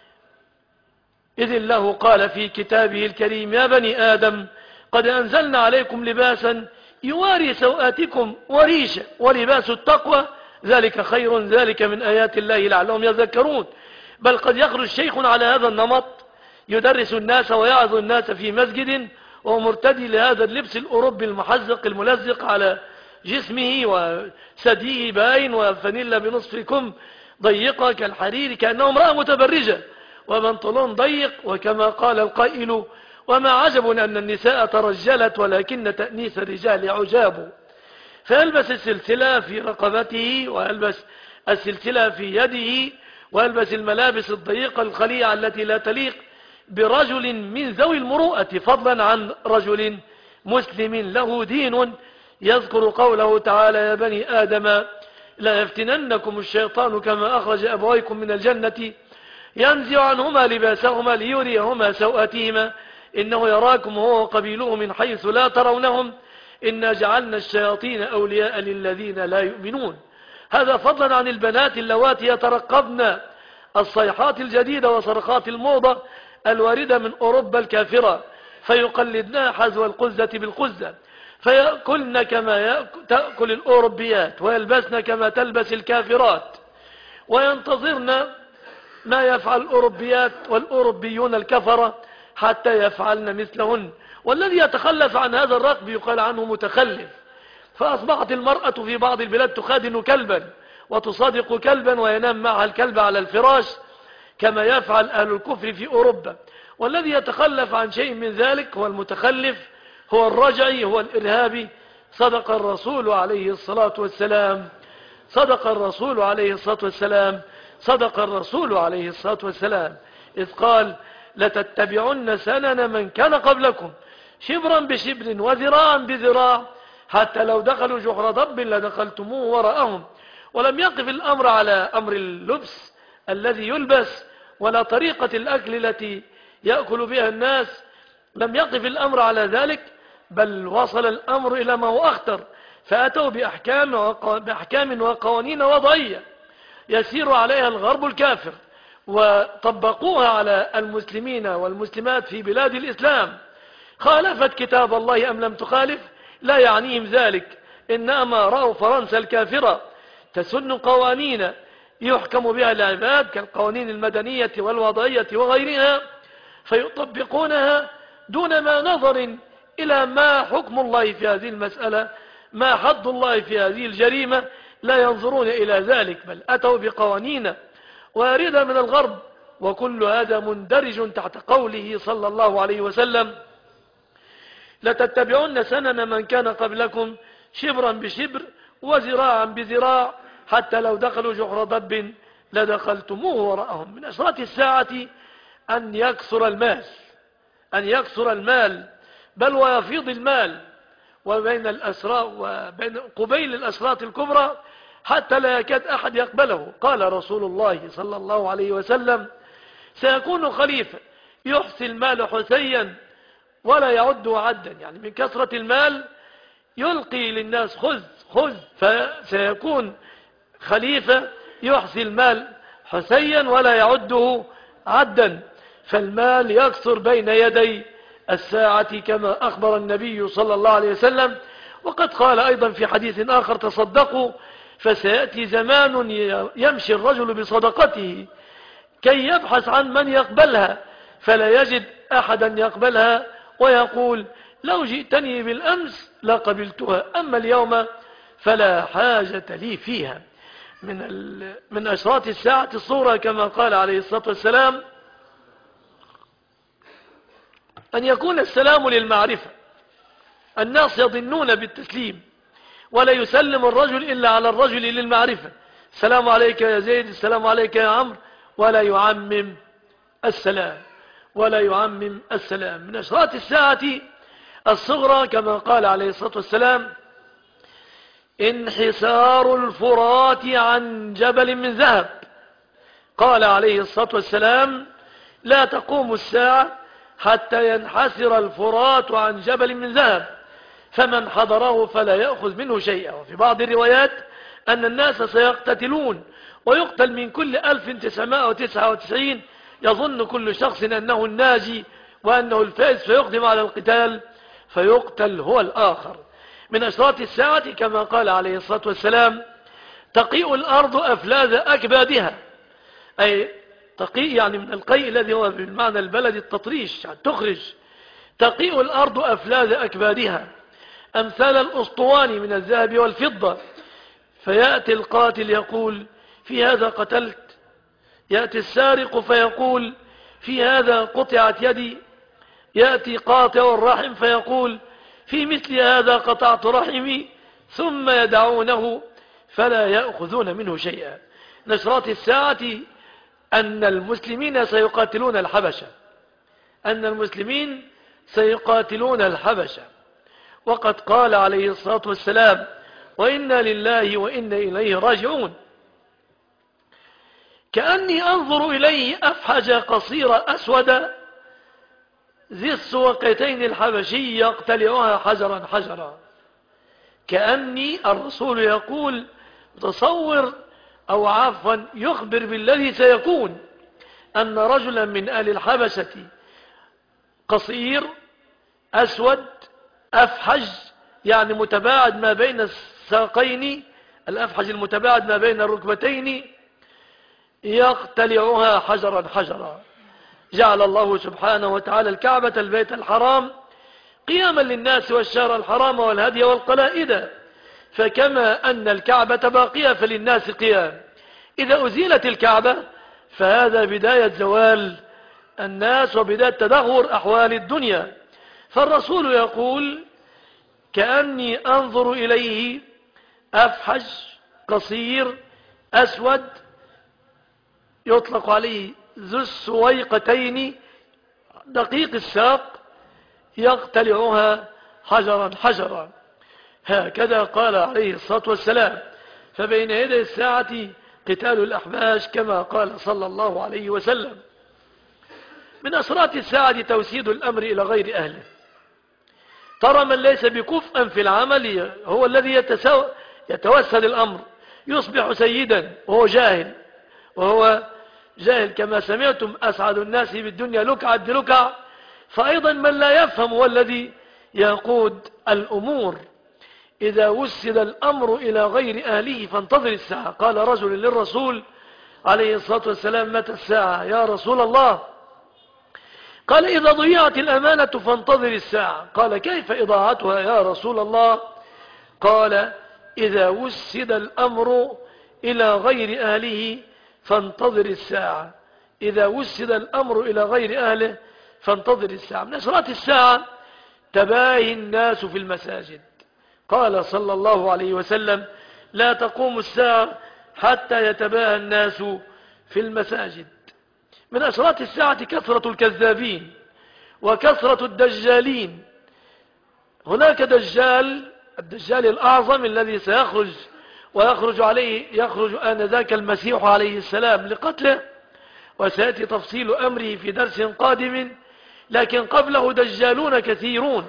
إذ الله قال في كتابه الكريم: يا بني آدم قد أنزلنا عليكم لباسا يواري سوآتكم وريشا ولباس التقوى ذلك خير، ذلك من آيات الله لعلهم يذكرون. بل قد يخرج شيخ على هذا النمط يدرس الناس ويعظ الناس في مسجد وهو مرتدي لهذا اللبس الأوروبي المحزق الملزق على جسمه وثديه باين وفانيلا بنصف كم ضيقة كالحرير كأنه امرأة متبرجة وبنطلون ضيق. وكما قال القائل: وما عجب أن النساء ترجلت ولكن تأنيس الرجال عجاب. فيلبس السلسلة في رقبته ويلبس السلسلة في يده ويلبس الملابس الضيقة الخليعة التي لا تليق برجل من ذوي المروءة، فضلا عن رجل مسلم له دين. يذكر قوله تعالى: يا بني آدم لا يفتننكم الشيطان كما أخرج أبويكم من الجنة ينزع عنهما لباسهما ليريهما سوءاتهما إنه يراكم هو وقبيله من حيث لا ترونهم إنا جعلنا الشياطين أولياء للذين لا يؤمنون. هذا فضلا عن البنات اللواتي يترقبن الصيحات الجديدة وصرخات الموضة الواردة من أوروبا الكافرة فيقلدنها حذو القزة بالقزة، فيأكلن كما تأكل الأوروبيات ويلبسن كما تلبس الكافرات، وينتظرن ما يفعل الأوروبيات والأوروبيون الكفرة حتى يفعلن مثلهن. والذي يتخلف عن هذا الركب يقال عنه متخلف. فأصبحت المرأة في بعض البلاد تخادن كلبا وتصادق كلبا وينام معها الكلب على الفراش كما يفعل أهل الكفر في أوروبا. والذي يتخلف عن شيء من ذلك هو المتخلف، هو الرجعي، هو الإرهابي. صدق الرسول عليه الصلاة والسلام صدق الرسول عليه الصلاة والسلام صدق الرسول عليه الصلاة والسلام إذ قال: لتتبعن سنن من كان قبلكم شبرا بشبر وذراعا بذراع حتى لو دخلوا جحر ضب لدخلتموه وراءهم. ولم يقف الأمر على أمر اللبس الذي يلبس ولا طريقة الأكل التي يأكل بها الناس، لم يقف الأمر على ذلك، بل وصل الأمر إلى ما هو أخطر، فأتوا بأحكام, وقو... بأحكام وقوانين وضعية يسير عليها الغرب الكافر، وطبقوها على المسلمين والمسلمات في بلاد الإسلام. خالفت كتاب الله أم لم تخالف لا يعنيهم ذلك، إنما رأوا فرنسا الكافرة تسن قوانين يحكم بها العباد كالقوانين المدنية والوضعية وغيرها، فيطبقونها دون ما نظر إلى ما حكم الله في هذه المسألة، ما حد الله في هذه الجريمة، لا ينظرون إلى ذلك، بل أتوا بقوانين واردة من الغرب. وكل هذا مندرج تحت قوله صلى الله عليه وسلم: لتتبعون سنن من كان قبلكم شبرا بشبر وذراعا بذراع حتى لو دخلوا جحر ضب لدخلتموه وراءهم. من أشراط الساعة أن يكثر المال، أن يكثر المال بل ويفيض المال وبين الأسراء وبين قبيل الأشراط الكبرى حتى لا يكاد أحد يقبله. قال رسول الله صلى الله عليه وسلم: سيكون خليفة يحصي المال حسيا ولا يعد عدا، يعني من كثرة المال يلقي للناس خذ خذ، فسيكون خليفة يحصي المال حسيا ولا يعده عدا، فالمال يكثر بين يدي الساعة كما أخبر النبي صلى الله عليه وسلم. وقد قال أيضا في حديث آخر: تصدقوا فسيأتي زمان يمشي الرجل بصدقته كي يبحث عن من يقبلها فلا يجد أحدا يقبلها ويقول: لو جئتني بالأمس لقبلتها، أما اليوم فلا حاجة لي فيها. من, من أشراط الساعة الصورة كما قال عليه الصلاة والسلام: أن يكون السلام للمعرفة، الناس يظنون بالتسليم ولا يسلم الرجل إلا على الرجل للمعرفة، السلام عليك يا زيد، السلام عليك يا عمرو، ولا يعمم السلام ولا يعمم السلام. من أشراط الساعة الصغرى كما قال عليه الصلاة والسلام: انحسار الفرات عن جبل من ذهب. قال عليه الصلاة والسلام: لا تقوم الساعة حتى ينحسر الفرات عن جبل من ذهب، فمن حضره فلا يأخذ منه شيئا. وفي بعض الروايات أن الناس سيقتتلون ويقتل من كل ألف تسعمائة وتسعة وتسعين يظن كل شخص أنه الناجي وأنه الفائز، فيقدم على القتال فيقتل هو الآخر. من أشراط الساعة كما قال عليه الصلاة والسلام: تقيء الأرض أفلاذ أكبادها، أي تقيء يعني من القيء الذي هو بالمعنى البلد التطريش، يعني تخرج. تقيء الأرض أفلاذ أكبادها أمثال الأسطوان من الذهب والفضة، فيأتي القاتل يقول: في هذا قتلت. يأتي السارق فيقول: في هذا قطعت يدي. يأتي قاطع الرحم فيقول: في مثل هذا قطعت رحمي، ثم يدعونه فلا يأخذون منه شيئا. نشرات الساعة أن المسلمين سيقاتلون الحبشة، أن المسلمين سيقاتلون الحبشة. وقد قال عليه الصلاة والسلام: وإنا لله وإنا إليه راجعون. كأني أنظر إليه أفحج قصير أسود ذي السوقتين الحبشي يقتلعها حجرا حجرا. كأني الرسول يقول تصور أو عفوا يخبر بالذي سيكون، أن رجلا من آل الحبشة قصير أسود أفحج، يعني متباعد ما بين الساقين، الأفحج المتباعد ما بين الركبتين، يقتلعها حجرا حجرا. جعل الله سبحانه وتعالى الكعبة البيت الحرام قياما للناس والشهر الحرام والهدي والقلائد، فكما أن الكعبة باقية فللناس قيام. إذا أزيلت الكعبة فهذا بداية زوال الناس وبداية تدهور أحوال الدنيا. فالرسول يقول: كأني أنظر إليه أفحج قصير أسود، يطلق عليه ذو السويقتين، دقيق الساق يقتلعها حجرا حجرا. هكذا قال عليه الصلاة والسلام. فبين يدي الساعة قتال الأحباش كما قال صلى الله عليه وسلم. من أشراط الساعة توسيد الأمر إلى غير أهله. ترى من ليس بكفء في العمل هو الذي يتسو... يتوسد الأمر، يصبح سيدا وهو جاهل، وهو جاهل كما سمعتم أسعد الناس بالدنيا لكعة بلكع. فأيضا من لا يفهم هو الذي يقود الأمور. إذا وسد الأمر إلى غير أهله فانتظر الساعة. قال رجل للرسول عليه الصلاة والسلام: متى الساعة يا رسول الله؟ قال: إذا ضيعت الأمانة فانتظر الساعة. قال: كيف إضاعتها يا رسول الله؟ قال: إذا وسد الأمر إلى غير أهله فانتظر الساعة. إذا وسد الأمر إلى غير أهله فانتظر الساعة. من أشراط الساعة تباهي الناس في المساجد. قال صلى الله عليه وسلم: لا تقوم الساعة حتى يتباهى الناس في المساجد. من أشراط الساعة كثرة الكذابين وكثرة الدجالين. هناك دجال، الدجال الأعظم الذي سيخرج ويخرج عليه يخرج آنذاك المسيح عليه السلام لقتله، وسيأتي تفصيل أمره في درس قادم. لكن قبله دجالون كثيرون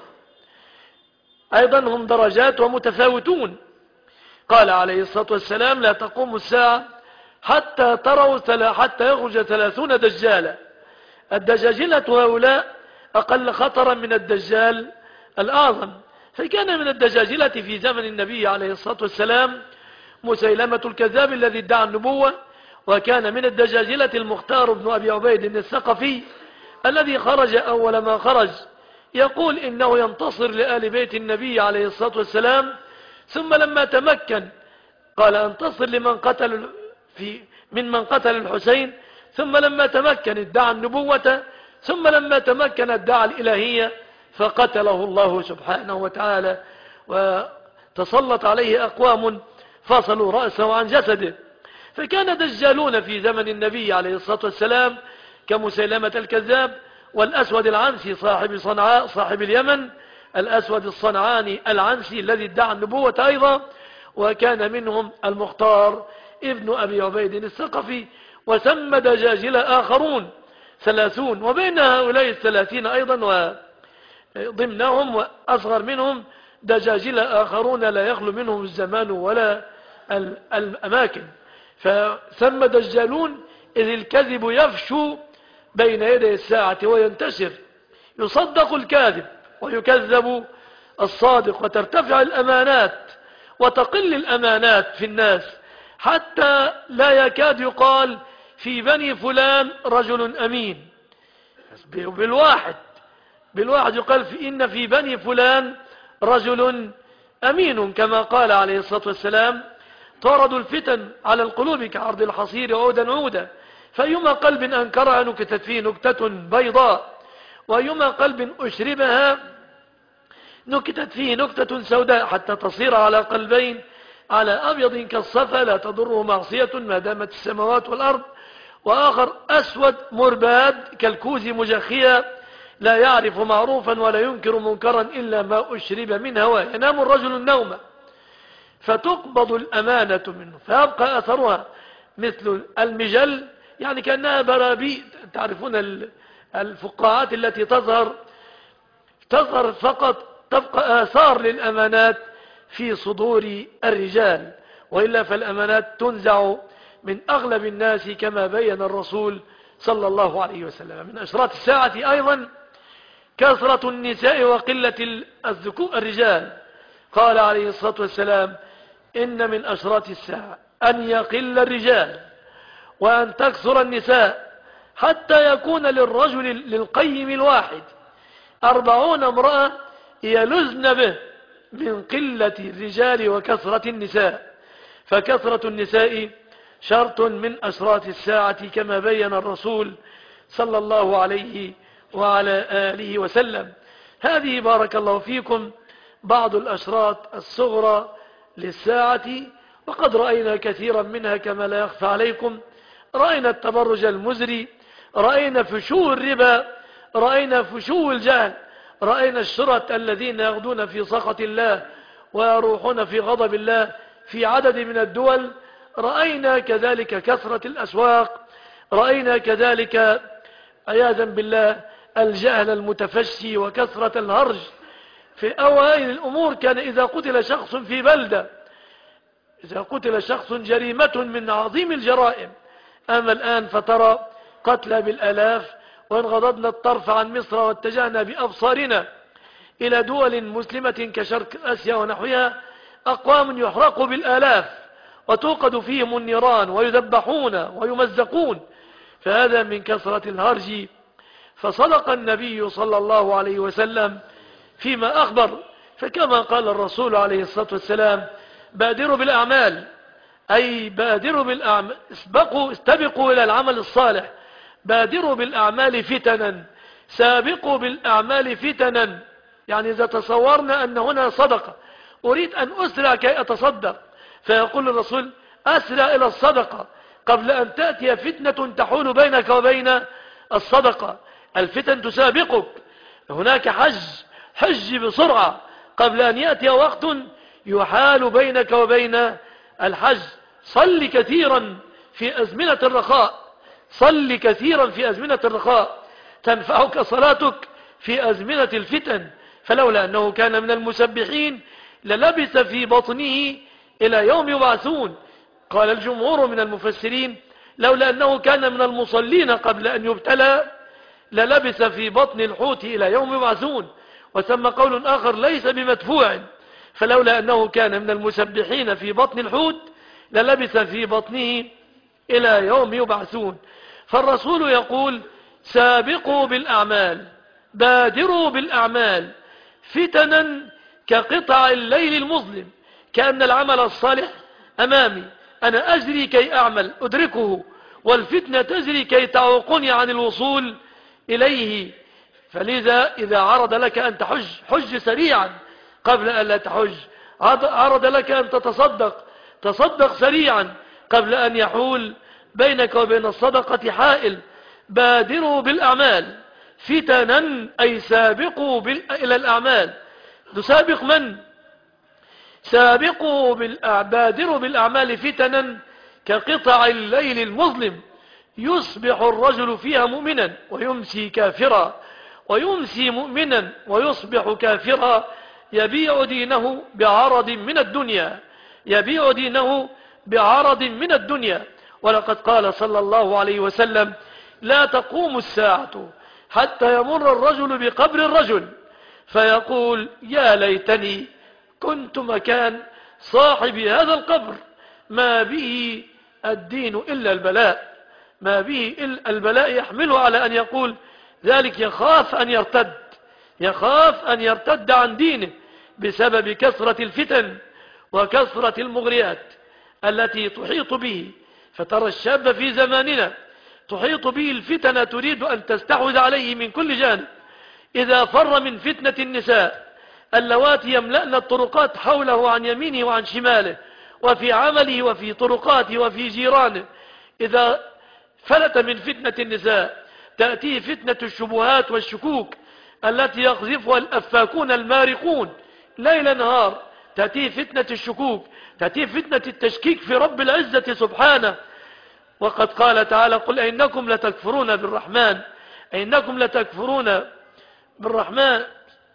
أيضا هم درجات ومتفاوتون. قال عليه الصلاة والسلام: لا تقوم الساعة حتى تروا حتى يخرج ثلاثون دجالا. الدجاجلة هؤلاء أقل خطرا من الدجال الأعظم. فكان من الدجاجلة في زمن النبي عليه الصلاة والسلام مسيلمة الكذاب الذي ادعى النبوة، وكان من الدجاجلة المختار بن أبي عبيد الثقفي الذي خرج أول ما خرج يقول إنه ينتصر لآل بيت النبي عليه الصلاة والسلام، ثم لما تمكن قال: انتصر لمن قتل في من من قتل الحسين، ثم لما تمكن ادعى النبوة، ثم لما تمكن ادعى الإلهية، فقتله الله سبحانه وتعالى وتسلط عليه أقوام فصلوا رأسه عن جسده. فكان دجالون في زمن النبي عليه الصلاة والسلام كمسيلمة الكذاب، والأسود العنسي صاحب صنعاء صاحب اليمن، الأسود الصنعاني العنسي الذي ادعى النبوة أيضا، وكان منهم المختار ابن أبي عبيد الثقفي. وثم دجاجل آخرون ثلاثون، وبين هؤلاء الثلاثين أيضا وضمنهم وأصغر منهم دجاجل آخرون لا يخلو منهم الزمان ولا الأماكن. فثم دجالون إذ الكذب يفشو بين يدي الساعة وينتشر، يصدق الكاذب ويكذب الصادق، وترتفع الأمانات وتقل الأمانات في الناس، حتى لا يكاد يقال في بني فلان رجل أمين. بالواحد بالواحد يقال في إن في بني فلان رجل أمين، كما قال عليه الصلاة والسلام: طرد الفتن على القلوب كعرض الحصير عودا عودا، فأيما قلب أنكرها نكتت فيه نكتة بيضاء، وأيما قلب أشربها نكتت فيه نكتة سوداء، حتى تصير على قلبين على أبيض كالصفا لا تضره معصية ما دامت السماوات والأرض، وآخر أسود مرباد كالكوز مجخيا لا يعرف معروفا ولا ينكر منكرا إلا ما أشرب من هواه. ينام الرجل النوم فتقبض الأمانة منه فيبقى أثرها مثل المجل، يعني كأنها برابيد. تعرفون الفقاعات التي تظهر تظهر فقط، تبقى آثار للأمانات في صدور الرجال، وإلا فالأمانات تنزع من أغلب الناس كما بين الرسول صلى الله عليه وسلم. من أشراط الساعة أيضا كثرة النساء وقلة الذكور الرجال. قال عليه الصلاة والسلام: إن من أشراط الساعة أن يقل الرجال وأن تكثر النساء، حتى يكون للرجل للقيم الواحد أربعون امرأة يلزن به من قلة الرجال وكثرة النساء. فكثرة النساء شرط من أشراط الساعة كما بين الرسول صلى الله عليه وعلى آله وسلم. هذه بارك الله فيكم بعض الأشراط الصغرى للساعة، وقد رأينا كثيرا منها كما لا يخفى عليكم. رأينا التبرج المزري، رأينا فشو الربا، رأينا فشو الجهل، رأينا الشرط الذين يغدون في سخط الله ويروحون في غضب الله في عدد من الدول، رأينا كذلك كثرة الأسواق، رأينا كذلك عياذا بالله الجهل المتفشي وكثرة الهرج. في أوائل الأمور كان إذا قتل شخص في بلدة، إذا قتل شخص جريمة من عظيم الجرائم. أما الآن فترى قتلى بالآلاف، وإن غضضنا الطرف عن مصر واتجهنا بأبصارنا إلى دول مسلمة كشرق آسيا ونحوها، أقوام يحرقوا بالآلاف وتوقد فيهم النيران ويذبحون ويمزقون، فهذا من كثرة الهرج. فصدق النبي صلى الله عليه وسلم فيما أخبر، فكما قال الرسول عليه الصلاة والسلام: بادروا بالأعمال، أي بادروا بالأعمال، اسبقوا استبقوا إلى العمل الصالح، بادروا بالأعمال فتنا، سابقوا بالأعمال فتنا. يعني إذا تصورنا أن هنا صدقة، أريد أن أسرع كي أتصدق، فيقول الرسول: أسرع إلى الصدقة قبل أن تأتي فتنة تحول بينك وبين الصدقة. الفتن تسابقك، هناك حج، حج بسرعة قبل أن يأتي وقت يحال بينك وبين الحج. صل كثيرا في أزمنة الرخاء، صل كثيرا في أزمنة الرخاء تنفعك صلاتك في أزمنة الفتن. فلولا أنه كان من المسبحين للبث في بطنه إلى يوم يبعثون. قال الجمهور من المفسرين: لولا أنه كان من المصلين قبل أن يبتلى للبث في بطن الحوت إلى يوم يبعثون. وثم قول آخر ليس بمدفوع: فلولا أنه كان من المسبحين في بطن الحوت للبث في بطنه إلى يوم يبعثون. فالرسول يقول: سابقوا بالأعمال، بادروا بالأعمال فتنا كقطع الليل المظلم. كأن العمل الصالح أمامي، أنا أجري كي أعمل أدركه، والفتنة تجري كي تعوقني عن الوصول إليه. فلذا إذا عرض لك أن تحج، حج سريعا قبل أن لا تحج. عرض لك أن تتصدق، تصدق سريعا قبل أن يحول بينك وبين الصدقة حائل. بادروا بالأعمال فتنا، أي سابقوا إلى الأعمال. نسابق من؟ سابقوا بالأعمال، بادروا بالأعمال فتنا كقطع الليل المظلم، يصبح الرجل فيها مؤمنا ويمسي كافرا، ويمسي مؤمنا ويصبح كافرا، يبيع دينه بعرض من الدنيا، يبيع دينه بعرض من الدنيا. ولقد قال صلى الله عليه وسلم: لا تقوم الساعة حتى يمر الرجل بقبر الرجل فيقول: يا ليتني كنت مكان صاحب هذا القبر، ما به الدين إلا البلاء، ما به إلا البلاء يحمله على أن يقول ذلك. يخاف أن يرتد، يخاف أن يرتد عن دينه بسبب كثرة الفتن وكثرة المغريات التي تحيط به. فترى الشاب في زماننا تحيط به الفتن، تريد أن تستحوذ عليه من كل جانب. إذا فر من فتنة النساء اللواتي يملأن الطرقات حوله عن يمينه وعن شماله، وفي عمله وفي طرقاته وفي جيرانه، إذا فلت من فتنة النساء تأتيه فتنة الشبهات والشكوك التي يقذفها الأفاكون المارقون ليل نهار. تأتيه فتنة الشكوك، تأتيه فتنة التشكيك في رب العزة سبحانه. وقد قال تعالى: قل إنكم لتكفرون بالرحمن، إنكم لتكفرون بالرحمن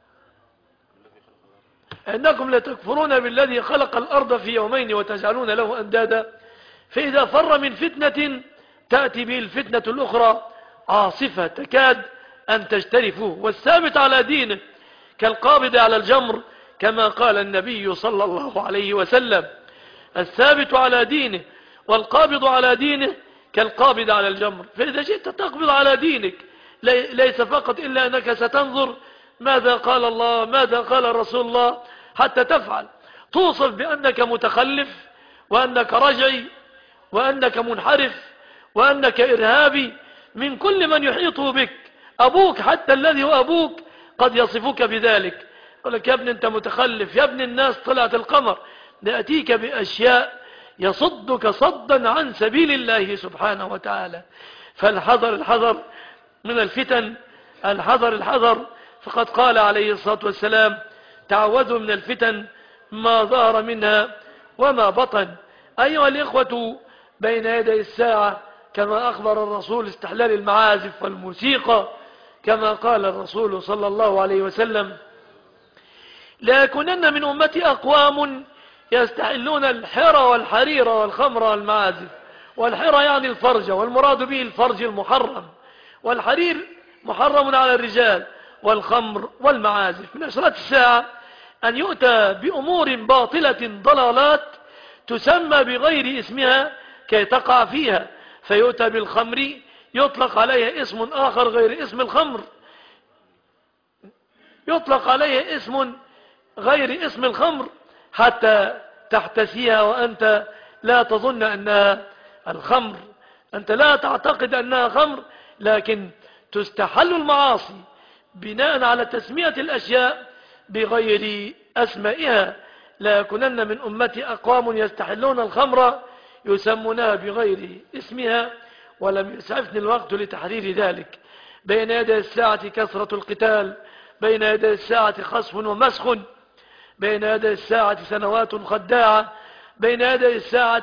إنكم لتكفرون بالذي خلق الأرض في يومين وتجعلون له أندادا. فإذا فر من فتنة تأتي به الفتنة الأخرى عاصفة تكاد أن تجترفه. والثابت على دينه كالقابض على الجمر، كما قال النبي صلى الله عليه وسلم: الثابت على دينه والقابض على دينه كالقابض على الجمر. فإذا جئت تقبض على دينك ليس فقط إلا أنك ستنظر ماذا قال الله، ماذا قال رسول الله حتى تفعل. توصف بأنك متخلف، وأنك رجعي، وأنك منحرف، وأنك إرهابي من كل من يحيط بك. أبوك حتى الذي هو أبوك قد يصفك بذلك، يقول لك: يا ابن أنت متخلف، يا ابن الناس طلعت القمر. نأتيك بأشياء يصدك صدا عن سبيل الله سبحانه وتعالى. فالحذر الحذر من الفتن الحذر الحذر، فقد قال عليه الصلاة والسلام: تعوذوا من الفتن ما ظهر منها وما بطن. أيها الإخوة، بين يدي الساعة كما أخبر الرسول استحلال المعازف والموسيقى، كما قال الرسول صلى الله عليه وسلم: لا يكونن من أمتي أقوام يستحلون الحرى والحرير والخمر والمعازف. والحرى يعني الفرج، والمراد به الفرج المحرم، والحرير محرم على الرجال، والخمر والمعازف. من أشراط الساعة أن يؤتى بأمور باطلة ضلالات تسمى بغير اسمها كي تقع فيها، فيؤتى بالخمر يطلق عليها اسم آخر غير اسم الخمر، يطلق عليها اسم غير اسم الخمر حتى تحتسيها وأنت لا تظن أنها الخمر، أنت لا تعتقد أنها خمر، لكن تستحل المعاصي بناء على تسمية الأشياء بغير أسمائها. لا يكونن من أمتي أقوام يستحلون الخمر يسمونها بغير اسمها. ولم يسعفني الوقت لتحرير ذلك. بين يدي الساعة كثرة القتال، بين يدي الساعة خصف ومسخ، بين يدي الساعة سنوات خداعة، بين يدي الساعة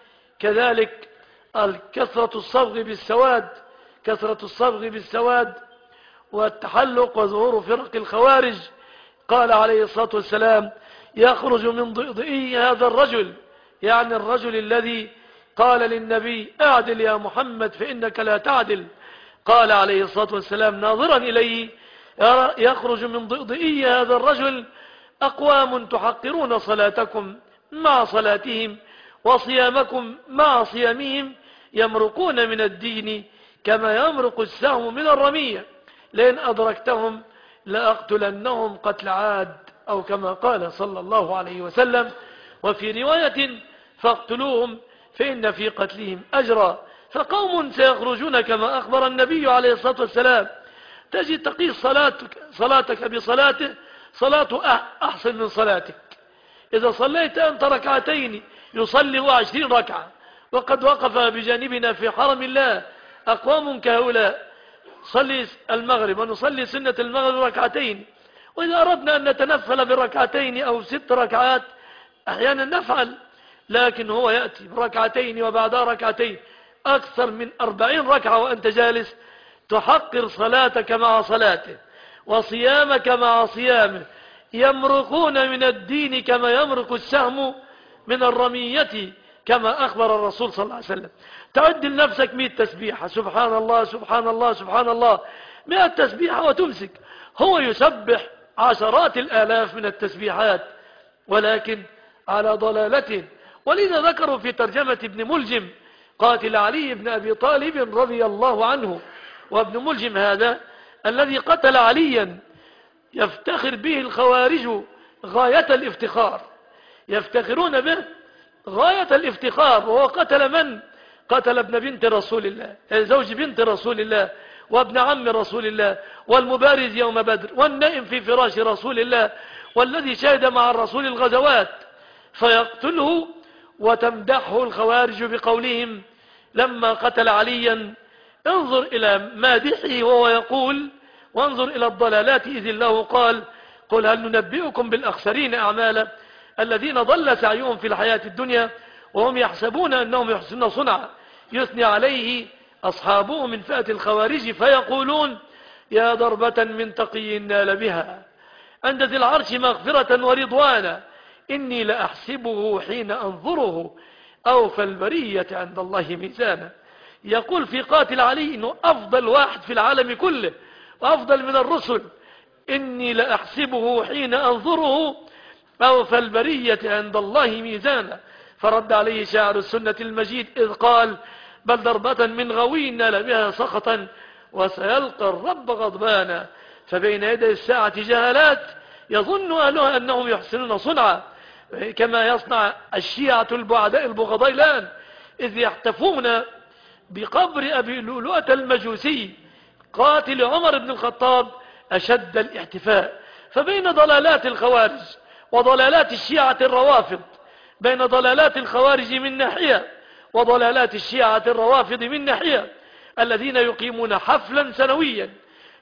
كذلك كثرة الصبغ بالسواد، كثرة الصبغ بالسواد والتحلق وظهور فرق الخوارج. قال عليه الصلاة والسلام: يخرج من ضئضئي هذا الرجل، يعني الرجل الذي قال للنبي: اعدل يا محمد فإنك لا تعدل. قال عليه الصلاة والسلام ناظرا إليه: يخرج من ضئضئي هذا الرجل أقوام تحقرون صلاتكم مع صلاتهم وصيامكم مع صيامهم، يمرقون من الدين كما يمرق السهم من الرمية، لئن أدركتهم لأقتلنهم قتل عاد، أو كما قال صلى الله عليه وسلم. وفي رواية: فاقتلوهم فإن في قتلهم أجرا. فقوم سيخرجون كما أخبر النبي عليه الصلاة والسلام، تجد تقيس صلاتك, صلاتك بصلاته، صلاته أحسن من صلاتك. إذا صليت أنت ركعتين يصلي عشرين ركعة. وقد وقف بجانبنا في حرم الله أقوام كهؤلاء، صلي المغرب ونصلي سنة المغرب ركعتين، وإذا أردنا أن نتنفل بركعتين أو ست ركعات أحيانا نفعل، لكن هو يأتي بركعتين وبعدها ركعتين، أكثر من أربعين ركعة وأنت جالس، تحقر صلاتك مع صلاته وصيامك مع صيامه. يمرقون من الدين كما يمرق السهم من الرمية، كما أخبر الرسول صلى الله عليه وسلم. تعدل نفسك مئة تسبيحة، سبحان الله سبحان الله سبحان الله، مئة تسبيحة وتمسك. هو يسبح عشرات الآلاف من التسبيحات ولكن على ضلالته. ولذا ذكروا في ترجمة ابن ملجم قاتل علي بن أبي طالب رضي الله عنه. وابن ملجم هذا الذي قتل عليا يفتخر به الخوارج غاية الافتخار، يفتخرون به غاية الافتخار. وهو قتل من؟ قتل ابن بنت رسول الله، زوج بنت رسول الله، وابن عم رسول الله، والمبارز يوم بدر، والنائم في فراش رسول الله، والذي شهد مع الرسول الغزوات. فيقتله وتمدحه الخوارج بقولهم لما قتل عليا: انظر إلى مادحه وهو يقول: وانظر إلى الضلالات إذ الله قال: قل هل ننبئكم بالأخسرين أعمالا الذين ضل سعيهم في الحياة الدنيا وهم يحسبون أنهم يحسنون صنعا. يثني عليه أصحابه من فئة الخوارج فيقولون: يا ضربة من تقي نال بها عند ذي العرش مغفرة ورضوانا، إني لأحسبه حين أنظره أوفى البرية عند الله ميزانا. يقول في قاتل علي إنه أفضل واحد في العالم كله وأفضل من الرسل، إني لأحسبه حين أنظره أوفى البرية عند الله ميزانا. فرد عليه شاعر السنة المجيد إذ قال: بل ضربة من غوي نال بها سخطا وسيلقى الرب غضبانا. فبين يدي الساعة جهالات يظن أهلها أنهم يحسنون صنعا، كما يصنع الشيعة البعداء البغضاء الآن، إذ يحتفون بقبر أبي لؤلؤة المجوسي قاتل عمر بن الخطاب أشد الاحتفاء. فبين ضلالات الخوارج وضلالات الشيعة الروافض، بين ضلالات الخوارج من ناحية وضلالات الشيعة الروافض من ناحية، الذين يقيمون حفلا سنويا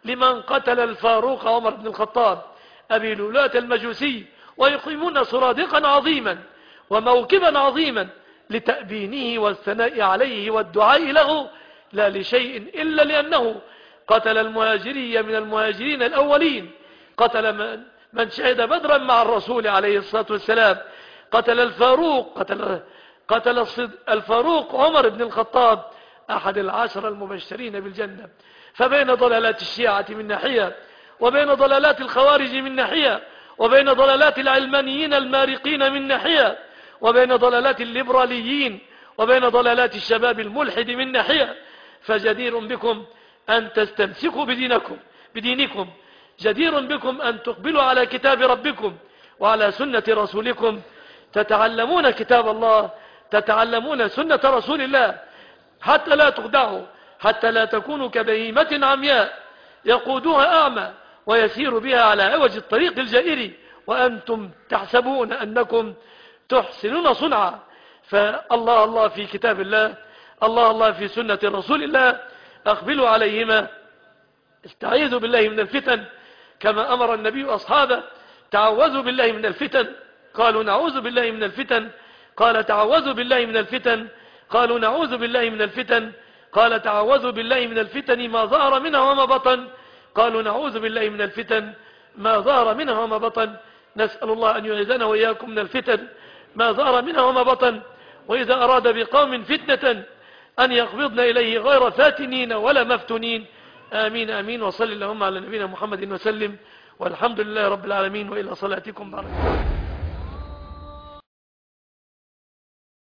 لمن قتل الفاروق عمر بن الخطاب أبي لؤلؤة المجوسي، ويقيمون سرادقا عظيما وموكبا عظيما لتأبينه والثناء عليه والدعاء له، لا لشيء إلا لأنه قتل المهاجري من المهاجرين الأولين، قتل من, من شهد بدرا مع الرسول عليه الصلاة والسلام، قتل الفاروق قتل, قتل الفاروق عمر بن الخطاب أحد العشر المبشرين بالجنة. فبين ضلالات الشيعة من ناحية، وبين ضلالات الخوارج من ناحية، وبين ضلالات العلمانيين المارقين من ناحية، وبين ضلالات الليبراليين، وبين ضلالات الشباب الملحد من ناحية، فجدير بكم أن تستمسكوا بدينكم بدينكم جدير بكم أن تقبلوا على كتاب ربكم وعلى سنة رسولكم، تتعلمون كتاب الله، تتعلمون سنة رسول الله، حتى لا تخدعوا، حتى لا تكونوا كبهيمة عمياء يقودها أعمى ويسير بها على عوج الطريق الجائري وأنتم تحسبون أنكم تحسنون صنعا. فالله الله في كتاب الله، الله الله في سنة رسول الله، أقبلوا عليهما، استعيذوا بالله من الفتن كما أمر النبي أصحابه، تعوذوا بالله من الفتن، قالوا نعوذ بالله من الفتن، قال تعوذوا بالله من الفتن، قالوا نعوذ بالله من الفتن، قال تعوذوا بالله من الفتن ما ظهر منها وما بطن، قالوا نعوذ بالله من الفتن ما ظهر منها وما بطن. نسأل الله أن يعيذنا وإياكم من الفتن ما ظهر منها وما بطن، وإذا أراد بقوم فتنة أن يقبضنا إليه غير فاتنين ولا مفتونين. آمين آمين. وصل اللهم على نبينا محمد وسلم، والحمد لله رب العالمين، وإلى صلاتكم بارك.